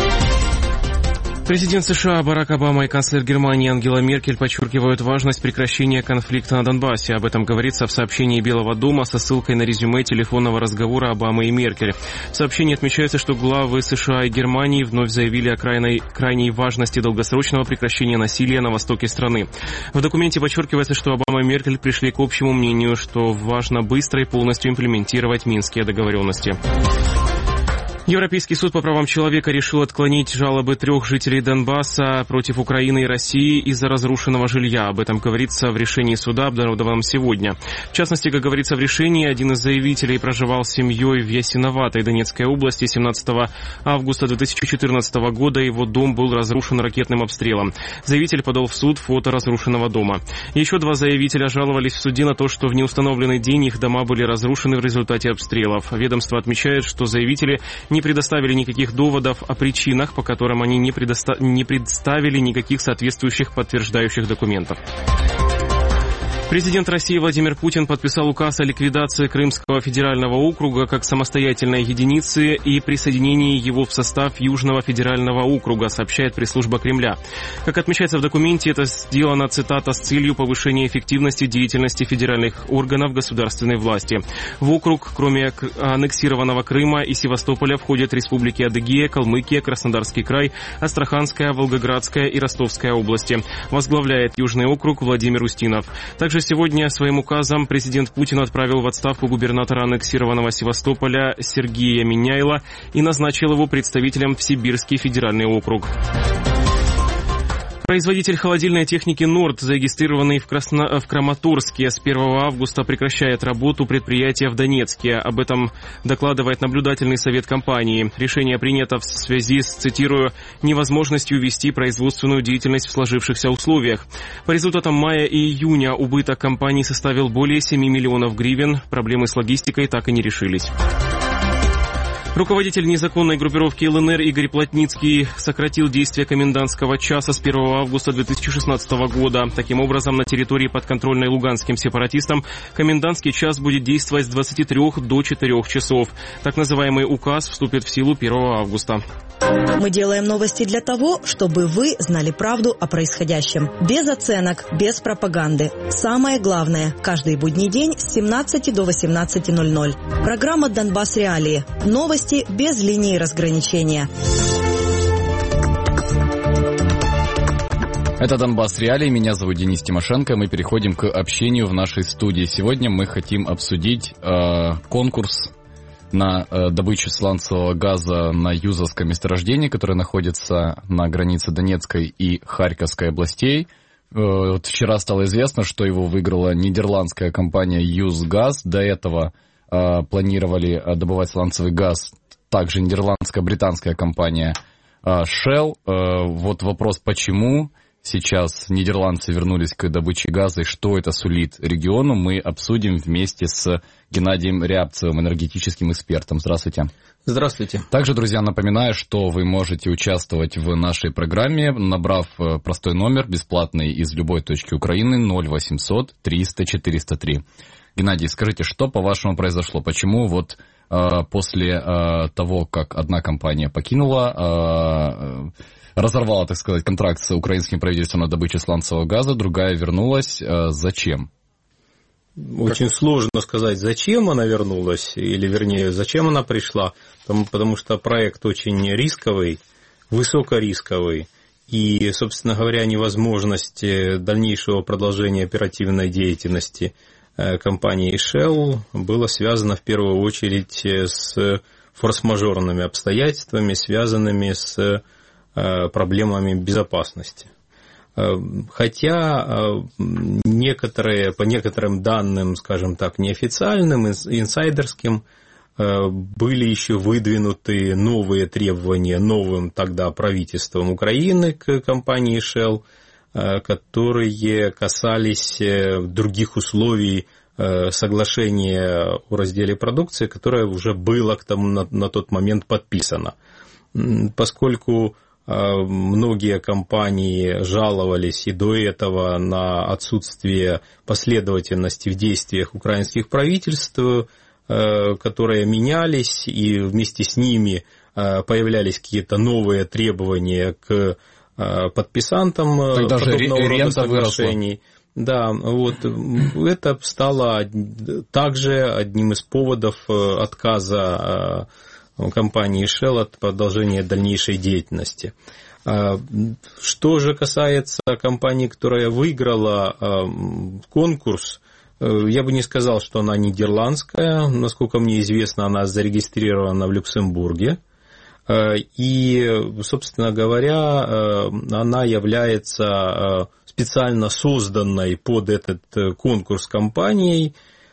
Speaker 8: Президент США Барак Обама и канцлер Германии Ангела Меркель подчеркивают важность прекращения конфликта на Донбассе. Об этом говорится в сообщении Белого дома со ссылкой на резюме телефонного разговора Обамы и Меркель. В сообщении отмечается, что главы США и Германии вновь заявили о крайней важности долгосрочного прекращения насилия на востоке страны. В документе подчеркивается, что Обама и Меркель пришли к общему мнению, что важно быстро и полностью имплементировать минские договоренности. Европейский суд по правам человека решил отклонить жалобы 3 жителей Донбасса против Украины и России из-за разрушенного жилья. Об этом говорится в решении суда, обнародованном сегодня. В частности, как говорится в решении, один из заявителей проживал с семьей в Ясиноватой Донецкой области. 17 августа 2014 года его дом был разрушен ракетным обстрелом. Заявитель подал в суд фото разрушенного дома. Еще 2 заявителя жаловались в суде на то, что в неустановленный день их дома были разрушены в результате обстрелов. Ведомство отмечает, что заявители не предоставили никаких доводов о причинах, по которым они не представили никаких соответствующих подтверждающих документов. Президент России Владимир Путин подписал указ о ликвидации Крымского федерального округа как самостоятельной единицы и присоединении его в состав Южного федерального округа, сообщает пресс-служба Кремля. Как отмечается в документе, это сделано, цитата, с целью повышения эффективности деятельности федеральных органов государственной власти. В округ, кроме аннексированного Крыма и Севастополя, входят республики Адыгея, Калмыкия, Краснодарский край, Астраханская, Волгоградская и Ростовская области. Возглавляет Южный округ Владимир Устинов. Также сегодня своим указом президент Путин отправил в отставку губернатора аннексированного Севастополя Сергея Миняйла и назначил его представителем в Сибирский федеральный округ. Производитель холодильной техники «Норд», зарегистрированный в Краматорске, с 1 августа прекращает работу предприятия в Донецке. Об этом докладывает наблюдательный совет компании. Решение принято в связи с, цитирую, невозможностью вести производственную деятельность в сложившихся условиях. По результатам мая и июня убыток компании составил более 7 миллионов гривен. Проблемы с логистикой так и не решились. Руководитель незаконной группировки ЛНР Игорь Плотницкий сократил действие комендантского часа с 1 августа 2016 года. Таким образом, на территории, подконтрольной луганским сепаратистам, комендантский час будет действовать с 23 до 4 часов. Так называемый указ вступит в силу 1 августа.
Speaker 14: Мы делаем новости для того, чтобы вы знали правду о происходящем. Без оценок, без пропаганды. Самое главное, каждый будний день с 17 до 18:00. Программа «Донбасс Реалии». Новости без линии разграничения.
Speaker 2: Это «Донбасс Реалии». Меня зовут Денис Тимошенко. Мы переходим к общению в нашей студии. Сегодня мы хотим обсудить конкурс на добычу сланцевого газа на Юзовском месторождении, которое находится на границе Донецкой и Харьковской областей. Вот вчера стало известно, что его выиграла нидерландская компания «Юзгаз». До этого планировали добывать сланцевый газ также нидерландская, британская компания Shell. Вот вопрос, почему сейчас нидерландцы вернулись к добыче газа и что это сулит региону, мы обсудим вместе с Геннадием Рябцевым, энергетическим экспертом. Здравствуйте.
Speaker 9: Здравствуйте.
Speaker 2: Также, друзья, напоминаю, что вы можете участвовать в нашей программе, набрав простой номер, бесплатный из любой точки Украины, 0800 300 403. Геннадий, скажите, что, по-вашему, произошло? Почему вот после того, как одна компания покинула, разорвала, так сказать, контракт с украинским правительством на добычу сланцевого газа, другая вернулась? Зачем?
Speaker 9: Очень сложно сказать, зачем она вернулась, или, вернее, зачем она пришла, потому что проект очень рисковый, высокорисковый, и, собственно говоря, невозможность дальнейшего продолжения оперативной деятельности компании Shell было связано в первую очередь с форс-мажорными обстоятельствами, связанными с проблемами безопасности. Хотя по некоторым данным, скажем так, неофициальным, инсайдерским, были еще выдвинуты новые требования новым тогда правительством Украины к компании Shell, которые касались других условий соглашения о разделе продукции, которое уже было на тот момент подписано. Поскольку многие компании жаловались и до этого на отсутствие последовательности в действиях украинских правительств, которые менялись, и вместе с ними появлялись какие-то новые требования к подписантам подобного рода соглашений. Да, вот это стало также одним из поводов отказа компании Shell от продолжения дальнейшей деятельности. Что же касается компании, которая выиграла конкурс, я бы не сказал, что она нидерландская. Насколько мне известно, она зарегистрирована в Люксембурге. И, собственно говоря, она является специально созданной под этот конкурс компанией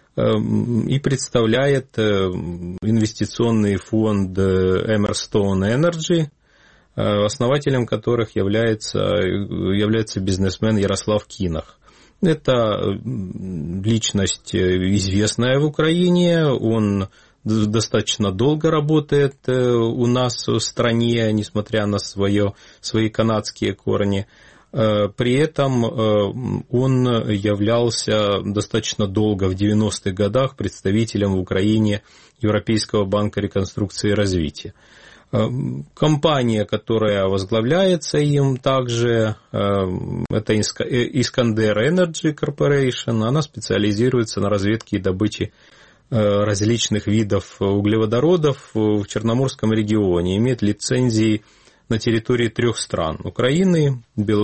Speaker 9: и представляет инвестиционный фонд Emerstone Energy, основателем которых является бизнесмен Ярослав Кинах. Это личность известная в Украине, он достаточно долго работает у нас в стране, несмотря на свои канадские корни. При этом он являлся достаточно долго, в 90-х годах, представителем в Украине Европейского банка реконструкции и развития. Компания, которая возглавляется им также, это Iskander Energy Corporation, она специализируется на разведке и добыче различных видов углеводородов в Черноморском регионе, имеет лицензии на территории 3 стран – Украины,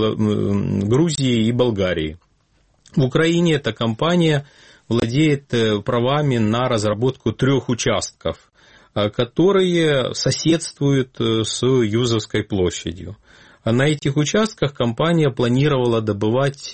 Speaker 9: Грузии и Болгарии. В Украине эта компания владеет правами на разработку 3 участков, которые соседствуют с Юзовской площадью. На этих участках компания планировала добывать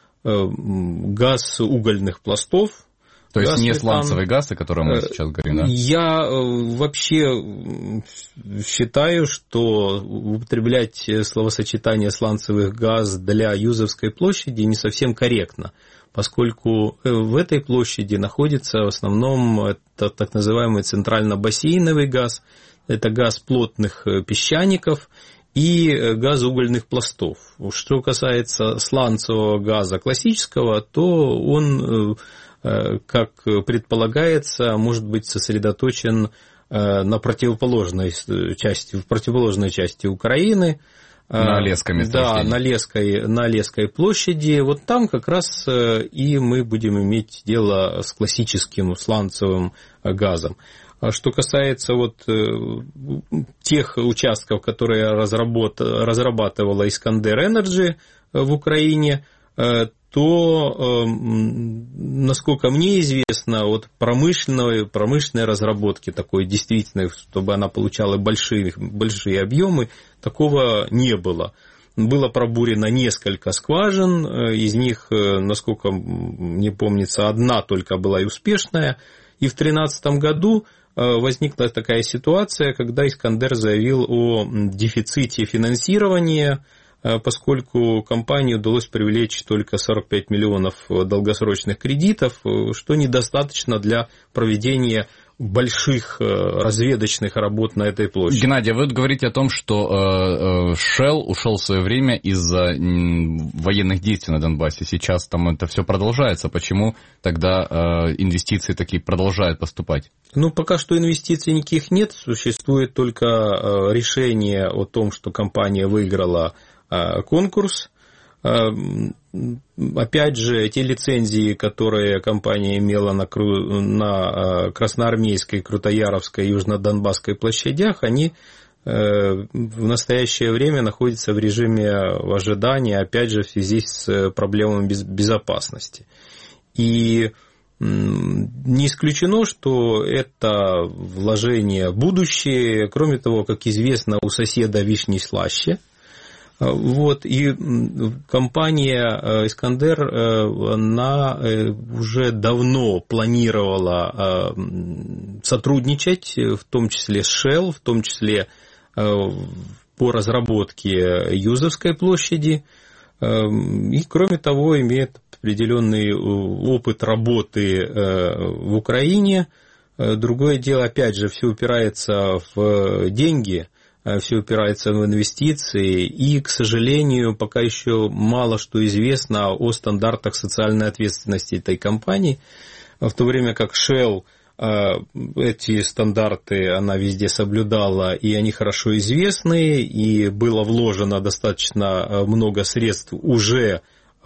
Speaker 9: газ угольных пластов.
Speaker 2: То есть не сланцевый газ, о котором мы сейчас говорим, да?
Speaker 9: Я вообще считаю, что употреблять словосочетание сланцевый газ для Юзовской площади не совсем корректно, поскольку в этой площади находится в основном это так называемый центрально-бассейновый газ, это газ плотных песчаников и газ угольных пластов. Что касается сланцевого газа классического, то он, как предполагается, может быть сосредоточен в противоположной части Украины.
Speaker 2: На Олесском месторождении.
Speaker 9: Да, на Олесской площади. Вот там как раз и мы будем иметь дело с классическим сланцевым газом. Что касается вот тех участков, которые разрабатывала Iskander Energy в Украине, то, насколько мне известно, вот промышленной разработки такой действительно, чтобы она получала большие объемы, такого не было. Было пробурено несколько скважин, из них, насколько мне помнится, одна только была и успешная. И в 2013 году возникла такая ситуация, когда Искандер заявил о дефиците финансирования, поскольку компании удалось привлечь только 45 миллионов долгосрочных кредитов, что недостаточно для проведения больших разведочных работ на этой площади.
Speaker 2: Геннадий, вы говорите о том, что Shell ушел в свое время из-за военных действий на Донбассе. Сейчас там это все продолжается. Почему тогда инвестиции такие продолжают поступать?
Speaker 9: Ну, пока что инвестиций никаких нет. Существует только решение о том, что компания выиграла конкурс. Опять же, те лицензии, которые компания имела на Красноармейской, Крутояровской и Южно-Донбасской площадях, они в настоящее время находятся в режиме ожидания, опять же, в связи с проблемами безопасности. И не исключено, что это вложение в будущее. Кроме того, как известно, у соседа вишни слаще. Вот, и компания «Искандер», она уже давно планировала сотрудничать, в том числе с Shell, в том числе по разработке Юзовской площади, и, кроме того, имеет определенный опыт работы в Украине. Другое дело, опять же, все упирается в деньги, все упирается в инвестиции, и, к сожалению, пока еще мало что известно о стандартах социальной ответственности этой компании, в то время как Shell эти стандарты она везде соблюдала, и они хорошо известны, и было вложено достаточно много средств уже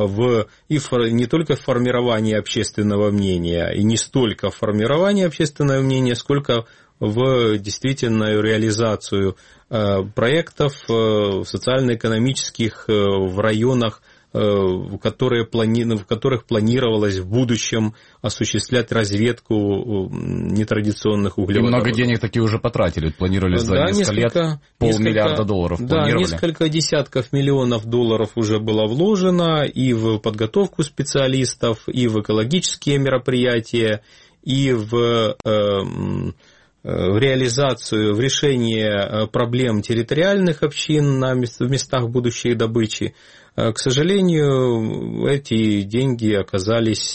Speaker 9: не только в формирование общественного мнения, и не столько в формирование общественного мнения, сколько в действительную реализацию проектов социально-экономических в районах, в которых планировалось в будущем осуществлять разведку нетрадиционных углеводородов.
Speaker 2: И много денег такие уже потратили, планировали за несколько лет $500 миллиарда планировали.
Speaker 9: Да, несколько десятков миллионов долларов уже было вложено и в подготовку специалистов, и в экологические мероприятия, и в реализацию, в решение проблем территориальных общин в местах будущей добычи. К сожалению, эти деньги оказались,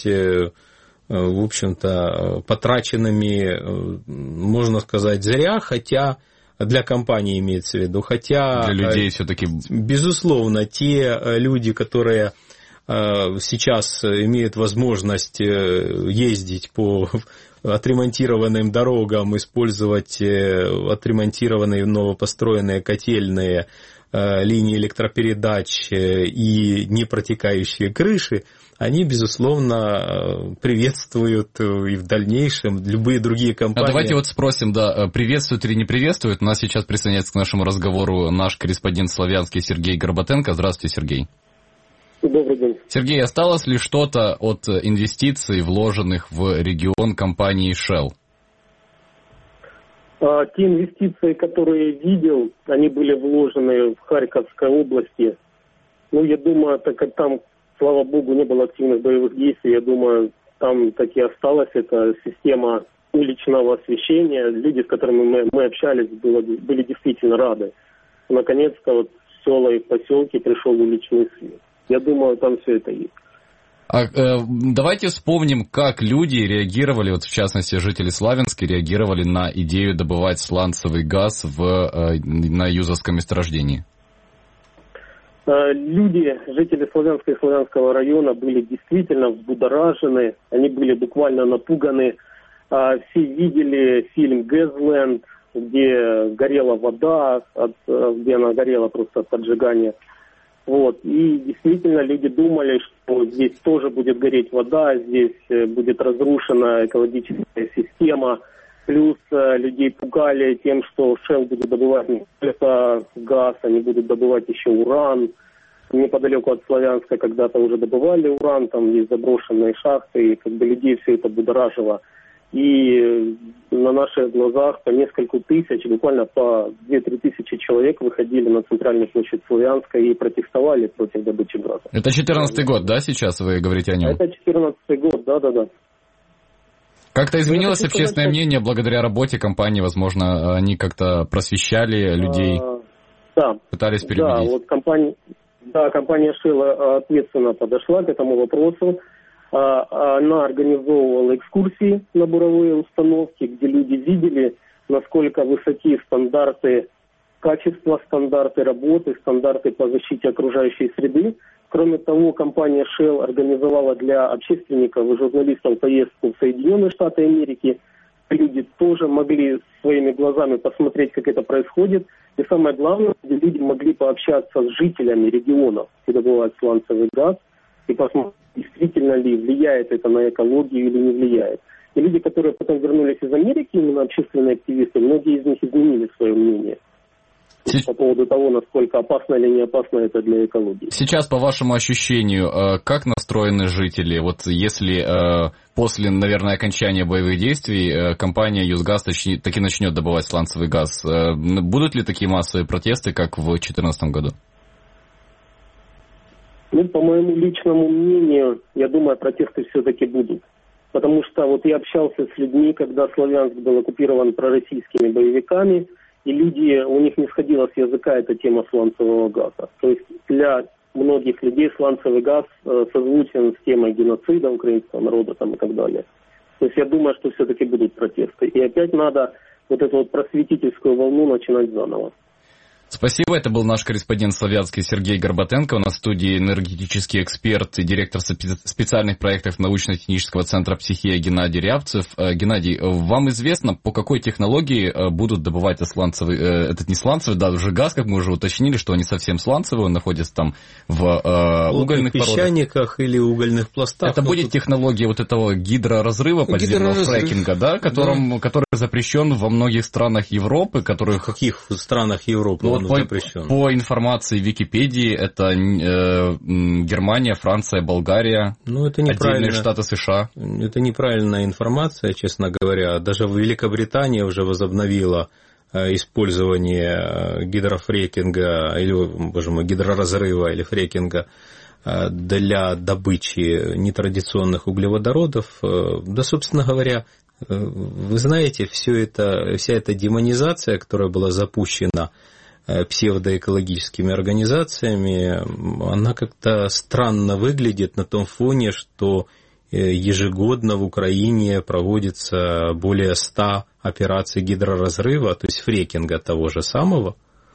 Speaker 9: в общем-то, потраченными, можно сказать, зря, хотя для компании имеется в виду, хотя
Speaker 2: для людей все-таки,
Speaker 9: безусловно, те люди, которые сейчас имеют возможность ездить по отремонтированным дорогам, использовать отремонтированные новопостроенные котельные, линии электропередач и непротекающие крыши, они, безусловно, приветствуют и в дальнейшем любые другие компании.
Speaker 2: А давайте вот спросим, да, приветствуют или не приветствуют? У нас сейчас присоединяется к нашему разговору наш корреспондент Славянский Сергей Горбатенко. Здравствуйте, Сергей.
Speaker 3: Добрый день.
Speaker 2: Сергей, осталось ли что-то от инвестиций, вложенных в регион компании Shell?
Speaker 3: Те инвестиции, которые я видел, они были вложены в Харьковской области. Ну, я думаю, так как там, слава богу, не было активных боевых действий, я думаю, там так и осталась эта система уличного освещения. Люди, с которыми мы общались, были действительно рады. Наконец-то вот в села и в поселки пришел уличный свет. Я думаю, там все это есть.
Speaker 2: Давайте вспомним, как люди реагировали, вот в частности жители Славянска реагировали на идею добывать сланцевый газ на Юзовском месторождении.
Speaker 3: Люди, жители Славянска и Славянского района были действительно взбудоражены, они были буквально напуганы. Все видели фильм «Газленд», где горела вода, где она горела просто от поджигания. Вот. И действительно люди думали, что здесь тоже будет гореть вода, здесь будет разрушена экологическая система. Плюс людей пугали тем, что Shell будет добывать не только газ, они будут добывать еще уран. неподалеку от Славянска когда-то уже добывали уран, там есть заброшенные шахты, и как бы людей все это будоражило. И на наших глазах по нескольку тысяч, буквально по 2-3 тысячи человек выходили на центральную площадь Славянска и протестовали против добычи газа.
Speaker 2: Это 14-й год, да, сейчас вы говорите о нем?
Speaker 3: Это 14-й год, да.
Speaker 2: Как-то изменилось общественное мнение благодаря работе компании, возможно, они как-то просвещали людей, пытались переубедить?
Speaker 3: Да, компания Shell ответственно подошла к этому вопросу. Она организовывала экскурсии на буровые установки, где люди видели, насколько высоки стандарты качества, стандарты работы, стандарты по защите окружающей среды. Кроме того, компания Shell организовала для общественников и журналистов поездку в Соединенные Штаты Америки. Люди тоже могли своими глазами посмотреть, как это происходит. И самое главное, люди могли пообщаться с жителями регионов, где добывают сланцевый газ, и посмотреть, действительно ли влияет это на экологию или не влияет. И люди, которые потом вернулись из Америки, именно общественные активисты, многие из них изменили свое мнение по поводу того, насколько опасно или не опасно это для экологии.
Speaker 2: Сейчас, по вашему ощущению, как настроены жители? Вот если после, наверное, окончания боевых действий компания «Юзгаз» таки начнет добывать сланцевый газ, будут ли такие массовые протесты, как в 2014 году?
Speaker 3: По моему личному мнению, я думаю, протесты все-таки будут. Потому что вот я общался с людьми, когда Славянск был оккупирован пророссийскими боевиками, и люди, у них не сходила с языка эта тема сланцевого газа. То есть для многих людей сланцевый газ созвучен с темой геноцида украинского народа там, и так далее. То есть я думаю, что все-таки будут протесты. И опять надо вот эту вот просветительскую волну начинать заново.
Speaker 2: Спасибо. Это был наш корреспондент в Славянске Сергей Горбатенко. У нас в студии энергетический эксперт и директор специальных проектов научно-технического центра «Психея» Геннадий Рябцев. Геннадий, вам известно, по какой технологии будут добывать этот не сланцевый, да, уже газ, как мы уже уточнили, что они совсем сланцевые, он находится там в угольных
Speaker 9: песчаниках или угольных пластах.
Speaker 2: Это будет технология вот этого гидроразрыва, подземного фрекинга, да, который запрещен во многих странах Европы,
Speaker 9: В каких странах Европы?
Speaker 2: По информации Википедии, это Германия, Франция, Болгария, отдельные штаты США.
Speaker 9: Это неправильная информация, честно говоря. Даже Великобритания уже возобновила использование гидрофрекинга, гидроразрыва или фрекинга для добычи нетрадиционных углеводородов. Да, собственно говоря, вы знаете, вся эта демонизация, которая была запущена псевдоэкологическими организациями, она как-то странно выглядит на том фоне, что ежегодно в Украине проводится более 100 операций гидроразрыва, то есть фрекинга того же самого,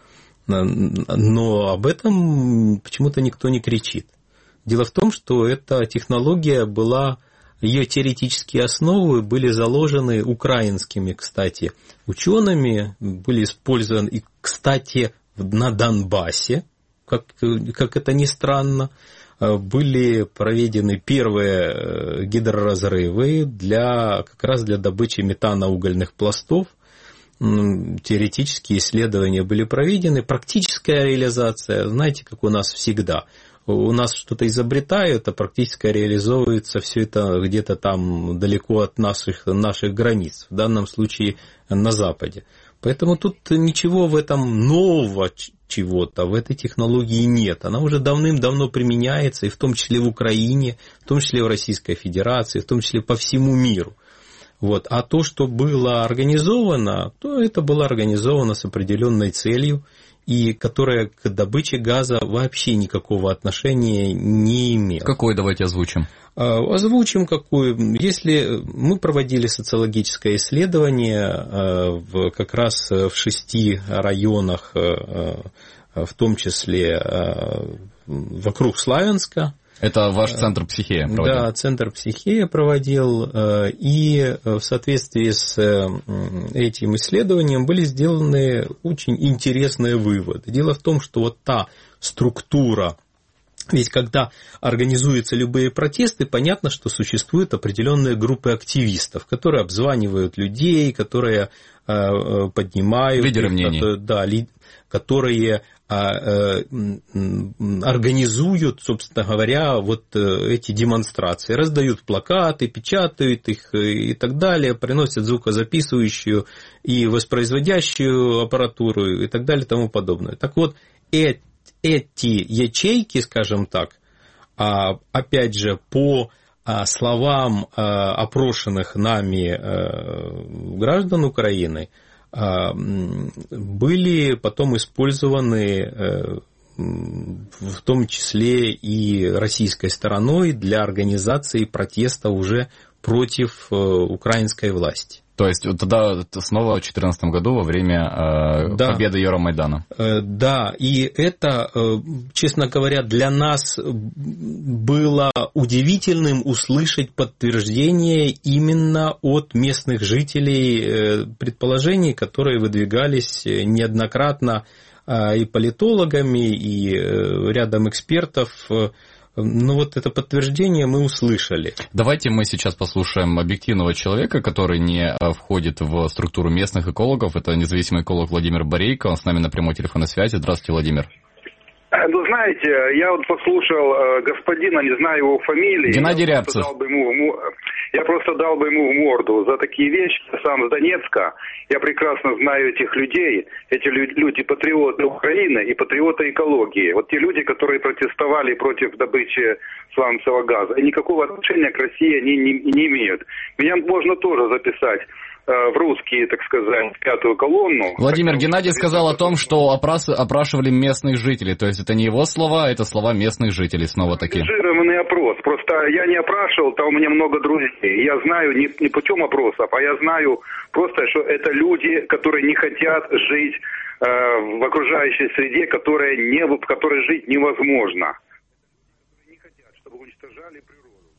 Speaker 9: но об этом почему-то никто не кричит. Дело в том, что эта технология ее теоретические основы были заложены украинскими, кстати, учеными, были использованы, и, кстати, на Донбассе, как это ни странно, были проведены первые гидроразрывы как раз для добычи метаноугольных пластов. Теоретические исследования были проведены, практическая реализация, знаете, как у нас всегда – у нас что-то изобретают, а практически реализовывается все это где-то там далеко от наших границ, в данном случае на Западе. Поэтому тут ничего в этом нового чего-то, в этой технологии нет. Она уже давным-давно применяется, и в том числе в Украине, в том числе в Российской Федерации, в том числе по всему миру. А то, что было организовано, то это было организовано с определенной целью, и которая к добыче газа вообще никакого отношения не имела.
Speaker 2: Какой, давайте озвучим?
Speaker 9: Озвучим какую. Если мы проводили социологическое исследование как раз в 6 районах, в том числе вокруг Славянска.
Speaker 2: Это ваш центр «Психея» проводил?
Speaker 9: Да, центр «Психея» проводил, и в соответствии с этим исследованием были сделаны очень интересные выводы. Дело в том, что та структура, ведь когда организуются любые протесты, понятно, что существуют определенные группы активистов, которые обзванивают людей, которые поднимают...
Speaker 2: Лидеры мнений.
Speaker 9: Да, которые организуют, собственно говоря, вот эти демонстрации. Раздают плакаты, печатают их и так далее, приносят звукозаписывающую и воспроизводящую аппаратуру и так далее и тому подобное. Так вот, эти ячейки, скажем так, опять же, по словам опрошенных нами граждан Украины, были потом использованы в том числе и российской стороной для организации протеста уже против украинской власти.
Speaker 2: То есть тогда снова в 2014 году во время победы Евромайдана.
Speaker 9: Да, и это, честно говоря, для нас было удивительным услышать подтверждение именно от местных жителей предположений, которые выдвигались неоднократно и политологами, и рядом экспертов. Ну вот это подтверждение мы услышали.
Speaker 2: Давайте мы сейчас послушаем объективного человека, который не входит в структуру местных экологов. Это независимый эколог Владимир Борейко. Он с нами на прямой телефонной связи. Здравствуйте, Владимир.
Speaker 10: Ну, знаете, я вот послушал господина, не знаю его фамилии.
Speaker 2: Геннадий Рябцев.
Speaker 10: Я просто дал бы ему в морду за такие вещи. Я сам с Донецка. Я прекрасно знаю этих людей. Эти люди патриоты Украины и патриоты экологии. Вот те люди, которые протестовали против добычи сланцевого газа. И никакого отношения к России они не имеют. Меня можно тоже записать в русские, так сказать, пятую колонну.
Speaker 2: Владимир, Геннадий сказал о том, что опрашивали местных жителей. То есть это не его слова, это слова местных жителей снова-таки.
Speaker 10: Ангажированный опрос. Просто я не опрашивал, там у меня много друзей. Я знаю не путем опросов, а я знаю просто, что это люди, которые не хотят жить в окружающей среде, в которой жить невозможно. Не хотят, чтобы уничтожали природу.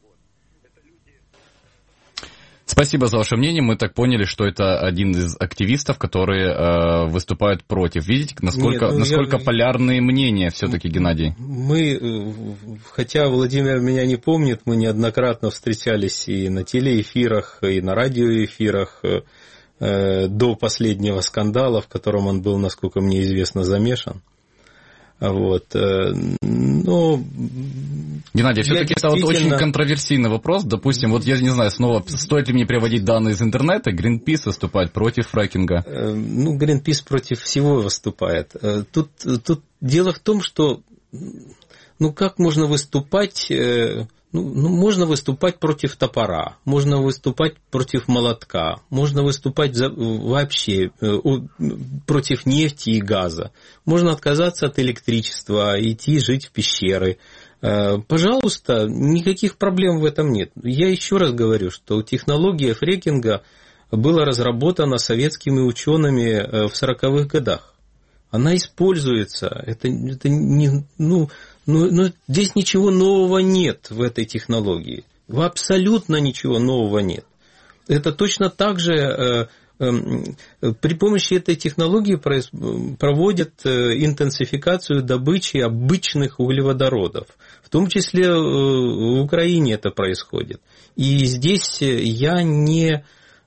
Speaker 2: Спасибо за ваше мнение. Мы так поняли, что это один из активистов, которые выступают против. Видите, насколько полярные мнения все-таки, Геннадий?
Speaker 9: Хотя Владимир меня не помнит, мы неоднократно встречались и на телеэфирах, и на радиоэфирах до последнего скандала, в котором он был, насколько мне известно, замешан. Вот. Но
Speaker 2: Геннадий, все-таки это вот очень контроверсийный вопрос. Допустим, вот я не знаю, снова стоит ли мне приводить данные из интернета, Greenpeace выступает против фракинга.
Speaker 9: Ну, Greenpeace против всего выступает. Тут дело в том, что как можно выступать... можно выступать против топора, можно выступать против молотка, можно выступать вообще против нефти и газа, можно отказаться от электричества, идти жить в пещеры. Пожалуйста, никаких проблем в этом нет. Я еще раз говорю, что технология фрекинга была разработана советскими учеными в 40-х годах. Она используется. Это не... Но здесь ничего нового нет в этой технологии. Абсолютно ничего нового нет. Это точно так же при помощи этой технологии проводят интенсификацию добычи обычных углеводородов. В том числе в Украине это происходит. И здесь я не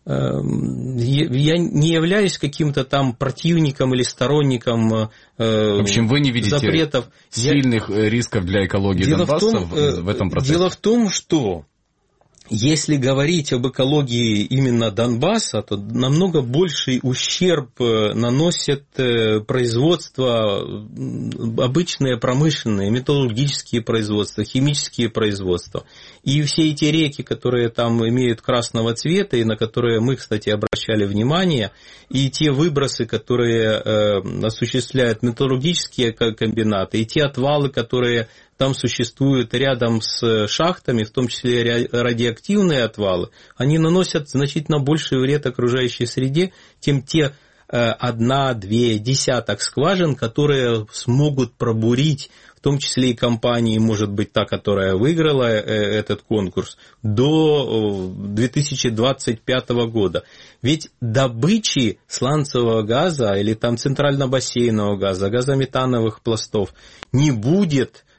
Speaker 9: являюсь каким-то там противником или сторонником
Speaker 2: в общем, вы не видите
Speaker 9: запретов.
Speaker 2: Сильных рисков для экологии Донбасса в этом процессе?
Speaker 9: Дело в том, что если говорить об экологии именно Донбасса, то намного больший ущерб наносит производство, обычные промышленные, металлургические производства, химические производства. И все эти реки, которые там имеют красного цвета, и на которые мы, кстати, обращали внимание, и те выбросы, которые осуществляют металлургические комбинаты, и те отвалы, которые там существуют рядом с шахтами, в том числе радиоактивные отвалы, они наносят значительно больший вред окружающей среде, чем те 1-2 десяток скважин, которые смогут пробурить, в том числе и компании, может быть, та, которая выиграла этот конкурс, до 2025 года. Ведь добычи сланцевого газа или там центрально-бассейнового газа, газометановых пластов не будет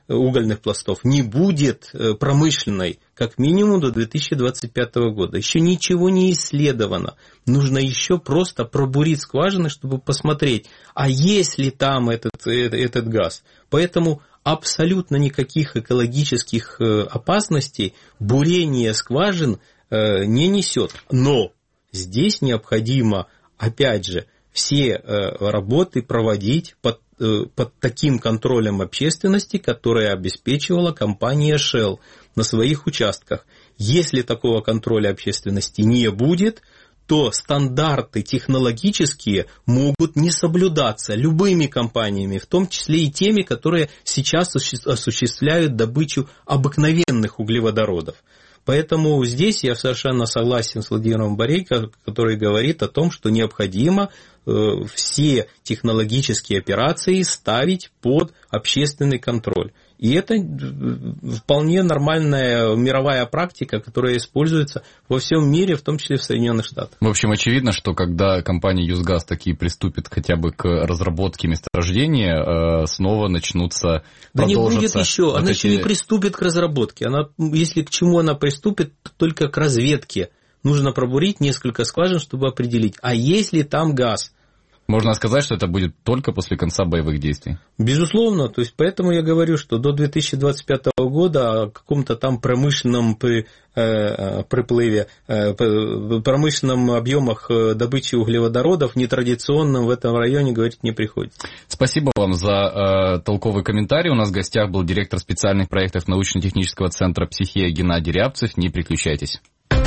Speaker 9: угольных пластов, не будет промышленной, как минимум до 2025 года. Еще ничего не исследовано. Нужно еще просто пробурить скважины, чтобы посмотреть, а есть ли там этот газ. Поэтому абсолютно никаких экологических опасностей бурение скважин не несет. Но здесь необходимо, опять же, все работы проводить под таким контролем общественности, которое обеспечивала компания Shell на своих участках. Если такого контроля общественности не будет, то стандарты технологические могут не соблюдаться любыми компаниями, в том числе и теми, которые сейчас осуществляют добычу обыкновенных углеводородов. Поэтому здесь я совершенно согласен с Владимиром Борейко, который говорит о том, что необходимо все технологические операции ставить под общественный контроль. И это вполне нормальная мировая практика, которая используется во всем мире, в том числе в Соединенных Штатах.
Speaker 2: В общем, очевидно, что когда компания «Юзгаз» таки приступит хотя бы к разработке месторождения, снова начнутся
Speaker 9: да
Speaker 2: продолжатся...
Speaker 9: не будет еще, она еще не приступит к разработке. Она, если к чему она приступит, то только к разведке. Нужно пробурить несколько скважин, чтобы определить, а есть ли там газ.
Speaker 2: Можно сказать, что это будет только после конца боевых действий? Безусловно.
Speaker 9: То есть, поэтому я говорю, что до 2025 года о каком-то там промышленном приплыве, промышленном объемах добычи углеводородов нетрадиционном в этом районе говорить не приходится.
Speaker 2: Спасибо вам за толковый комментарий. У нас в гостях был директор специальных проектов научно-технического центра «Психея» Геннадий Рябцев. Не переключайтесь.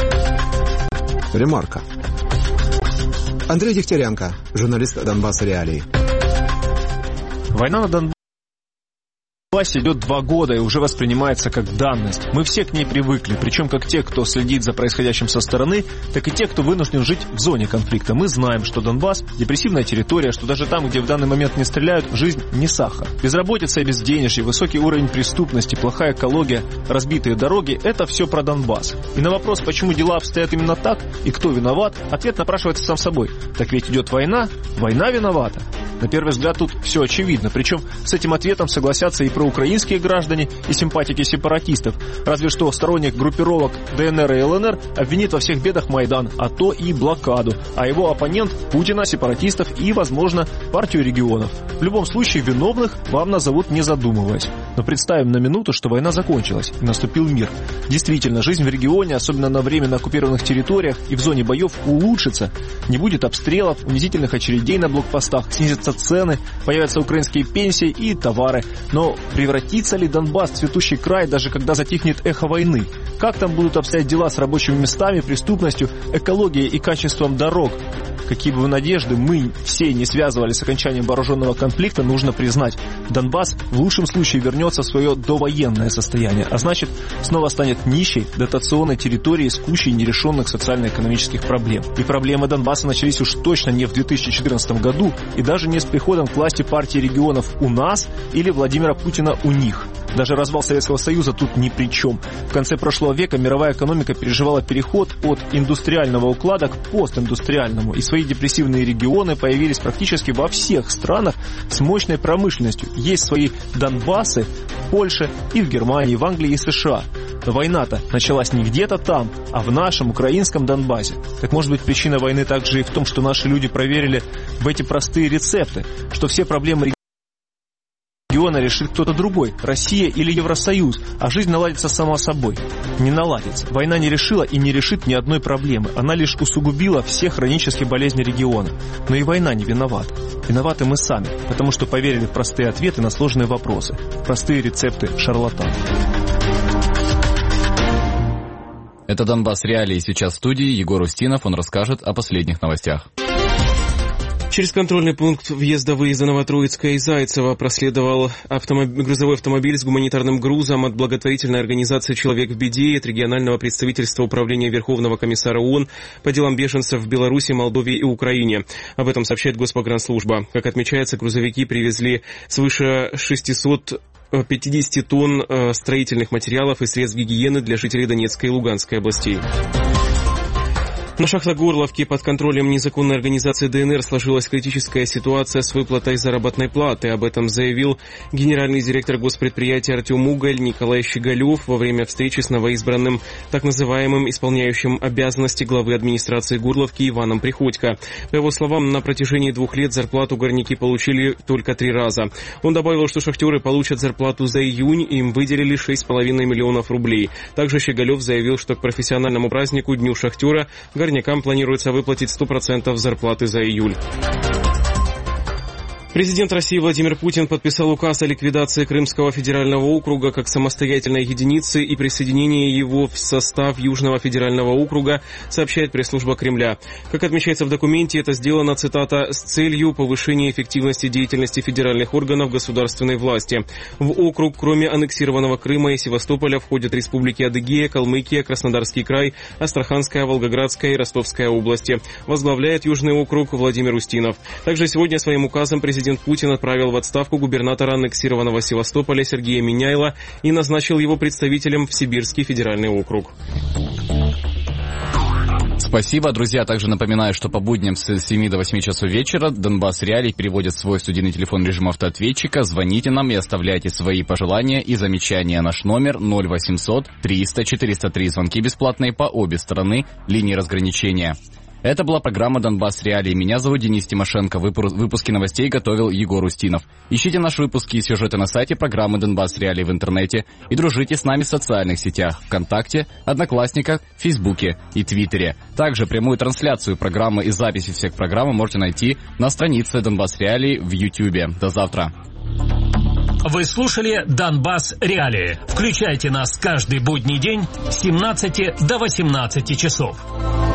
Speaker 11: Ремарка. Андрей Дегтяренко, журналист «Донбасс Реалии».
Speaker 12: Война на Донбассе идет 2 года и уже воспринимается как данность. Мы все к ней привыкли, причем как те, кто следит за происходящим со стороны, так и те, кто вынужден жить в зоне конфликта. Мы знаем, что Донбасс – депрессивная территория, что даже там, где в данный момент не стреляют, жизнь не сахар. Безработица и безденежье, высокий уровень преступности, плохая экология, разбитые дороги – это все про Донбасс. И на вопрос, почему дела обстоят именно так и кто виноват, ответ напрашивается сам собой. Так ведь идет война, война виновата. На первый взгляд тут все очевидно, причем с этим ответом согласятся и проукраинские граждане, и симпатики сепаратистов. Разве что сторонник группировок ДНР и ЛНР обвинит во всех бедах Майдан, а то и блокаду, а его оппонент Путина, сепаратистов и, возможно, партию регионов. В любом случае виновных вам назовут не задумываясь. Но представим на минуту, что война закончилась и наступил мир. Действительно, жизнь в регионе, особенно на временно оккупированных территориях и в зоне боев, улучшится. Не будет обстрелов, унизительных очередей на блокпостах, снизятся цены, появятся украинские пенсии и товары. Но превратится ли Донбасс в цветущий край, даже когда затихнет эхо войны? Как там будут обстоять дела с рабочими местами, преступностью, экологией и качеством дорог? Какие бы надежды мы все не связывали с окончанием вооруженного конфликта, нужно признать, Донбасс в лучшем случае вернется в свое довоенное состояние, а значит, снова станет нищей, дотационной территорией с кучей нерешенных социально-экономических проблем. И проблемы Донбасса начались уж точно не в 2014 году, и даже не с приходом к власти партии регионов у нас или Владимира Путина у них. Даже развал Советского Союза тут ни при чем. В конце прошлого века мировая экономика переживала переход от индустриального уклада к постиндустриальному, и свои депрессивные регионы появились практически во всех странах с мощной промышленностью. Есть свои Донбассы в Польше и в Германии, в Англии и США. Но война-то началась не где-то там, а в нашем украинском Донбассе. Так может быть причина войны также и в том, что наши люди проверили в эти простые рецепты, что все проблемы региона решит кто-то другой, Россия или Евросоюз, а жизнь наладится сама собой. Не наладится. Война не решила и не решит ни одной проблемы. Она лишь усугубила все хронические болезни региона. Но и война не виновата. Виноваты мы сами, потому что поверили в простые ответы на сложные вопросы. Простые рецепты шарлатанов.
Speaker 2: Это «Донбасс Реалии». Сейчас в студии Егор Устинов. Он расскажет о последних новостях.
Speaker 8: Через контрольный пункт въезда-выезда Новотроицкая и Зайцево проследовал грузовой автомобиль с гуманитарным грузом от благотворительной организации «Человек в беде» и от регионального представительства Управления Верховного комиссара ООН по делам беженцев в Беларуси, Молдове и Украине. Об этом сообщает Госпогранслужба. Как отмечается, грузовики привезли свыше 650 тонн строительных материалов и средств гигиены для жителей Донецкой и Луганской областей. На Шахтогорловке под контролем незаконной организации ДНР сложилась критическая ситуация с выплатой заработной платы. Об этом заявил генеральный директор госпредприятия Артем Уголь Николай Щеголев во время встречи с новоизбранным так называемым исполняющим обязанности главы администрации Горловки Иваном Приходько. По его словам, на протяжении 2 лет зарплату горняки получили только 3 раза. Он добавил, что шахтеры получат зарплату за июнь, им выделили 6,5 миллионов рублей. Также Щеголев заявил, что к профессиональному празднику Дню шахтера горнякам планируется выплатить 100% зарплаты за июль. Президент России Владимир Путин подписал указ о ликвидации Крымского федерального округа как самостоятельной единицы и присоединении его в состав Южного федерального округа, сообщает пресс-служба Кремля. Как отмечается в документе, это сделано, цитата, «с целью повышения эффективности деятельности федеральных органов государственной власти». В округ, кроме аннексированного Крыма и Севастополя, входят республики Адыгея, Калмыкия, Краснодарский край, Астраханская, Волгоградская и Ростовская области. Возглавляет Южный округ Владимир Устинов. Также сегодня своим указом президент Путин отправил в отставку губернатора аннексированного Севастополя Сергея Миняйла и назначил его представителем в Сибирский федеральный округ.
Speaker 2: Спасибо, друзья. Также напоминаю, что по будням с 7 до 8 часов вечера Донбасс Реалий переводит свой студийный телефон в режим автоответчика. Звоните нам и оставляйте свои пожелания и замечания. Наш номер 0800 300 403. Звонки бесплатные по обе стороны линии разграничения. Это была программа «Донбасс Реалии». Меня зовут Денис Тимошенко. Выпуски новостей готовил Егор Устинов. Ищите наши выпуски и сюжеты на сайте программы «Донбасс Реалии» в интернете и дружите с нами в социальных сетях ВКонтакте, Одноклассниках, Фейсбуке и Твиттере. Также прямую трансляцию программы и записи всех программ вы можете найти на странице «Донбасс Реалии» в Ютьюбе. До завтра.
Speaker 4: Вы слушали «Донбасс Реалии». Включайте нас каждый будний день с 17 до 18 часов.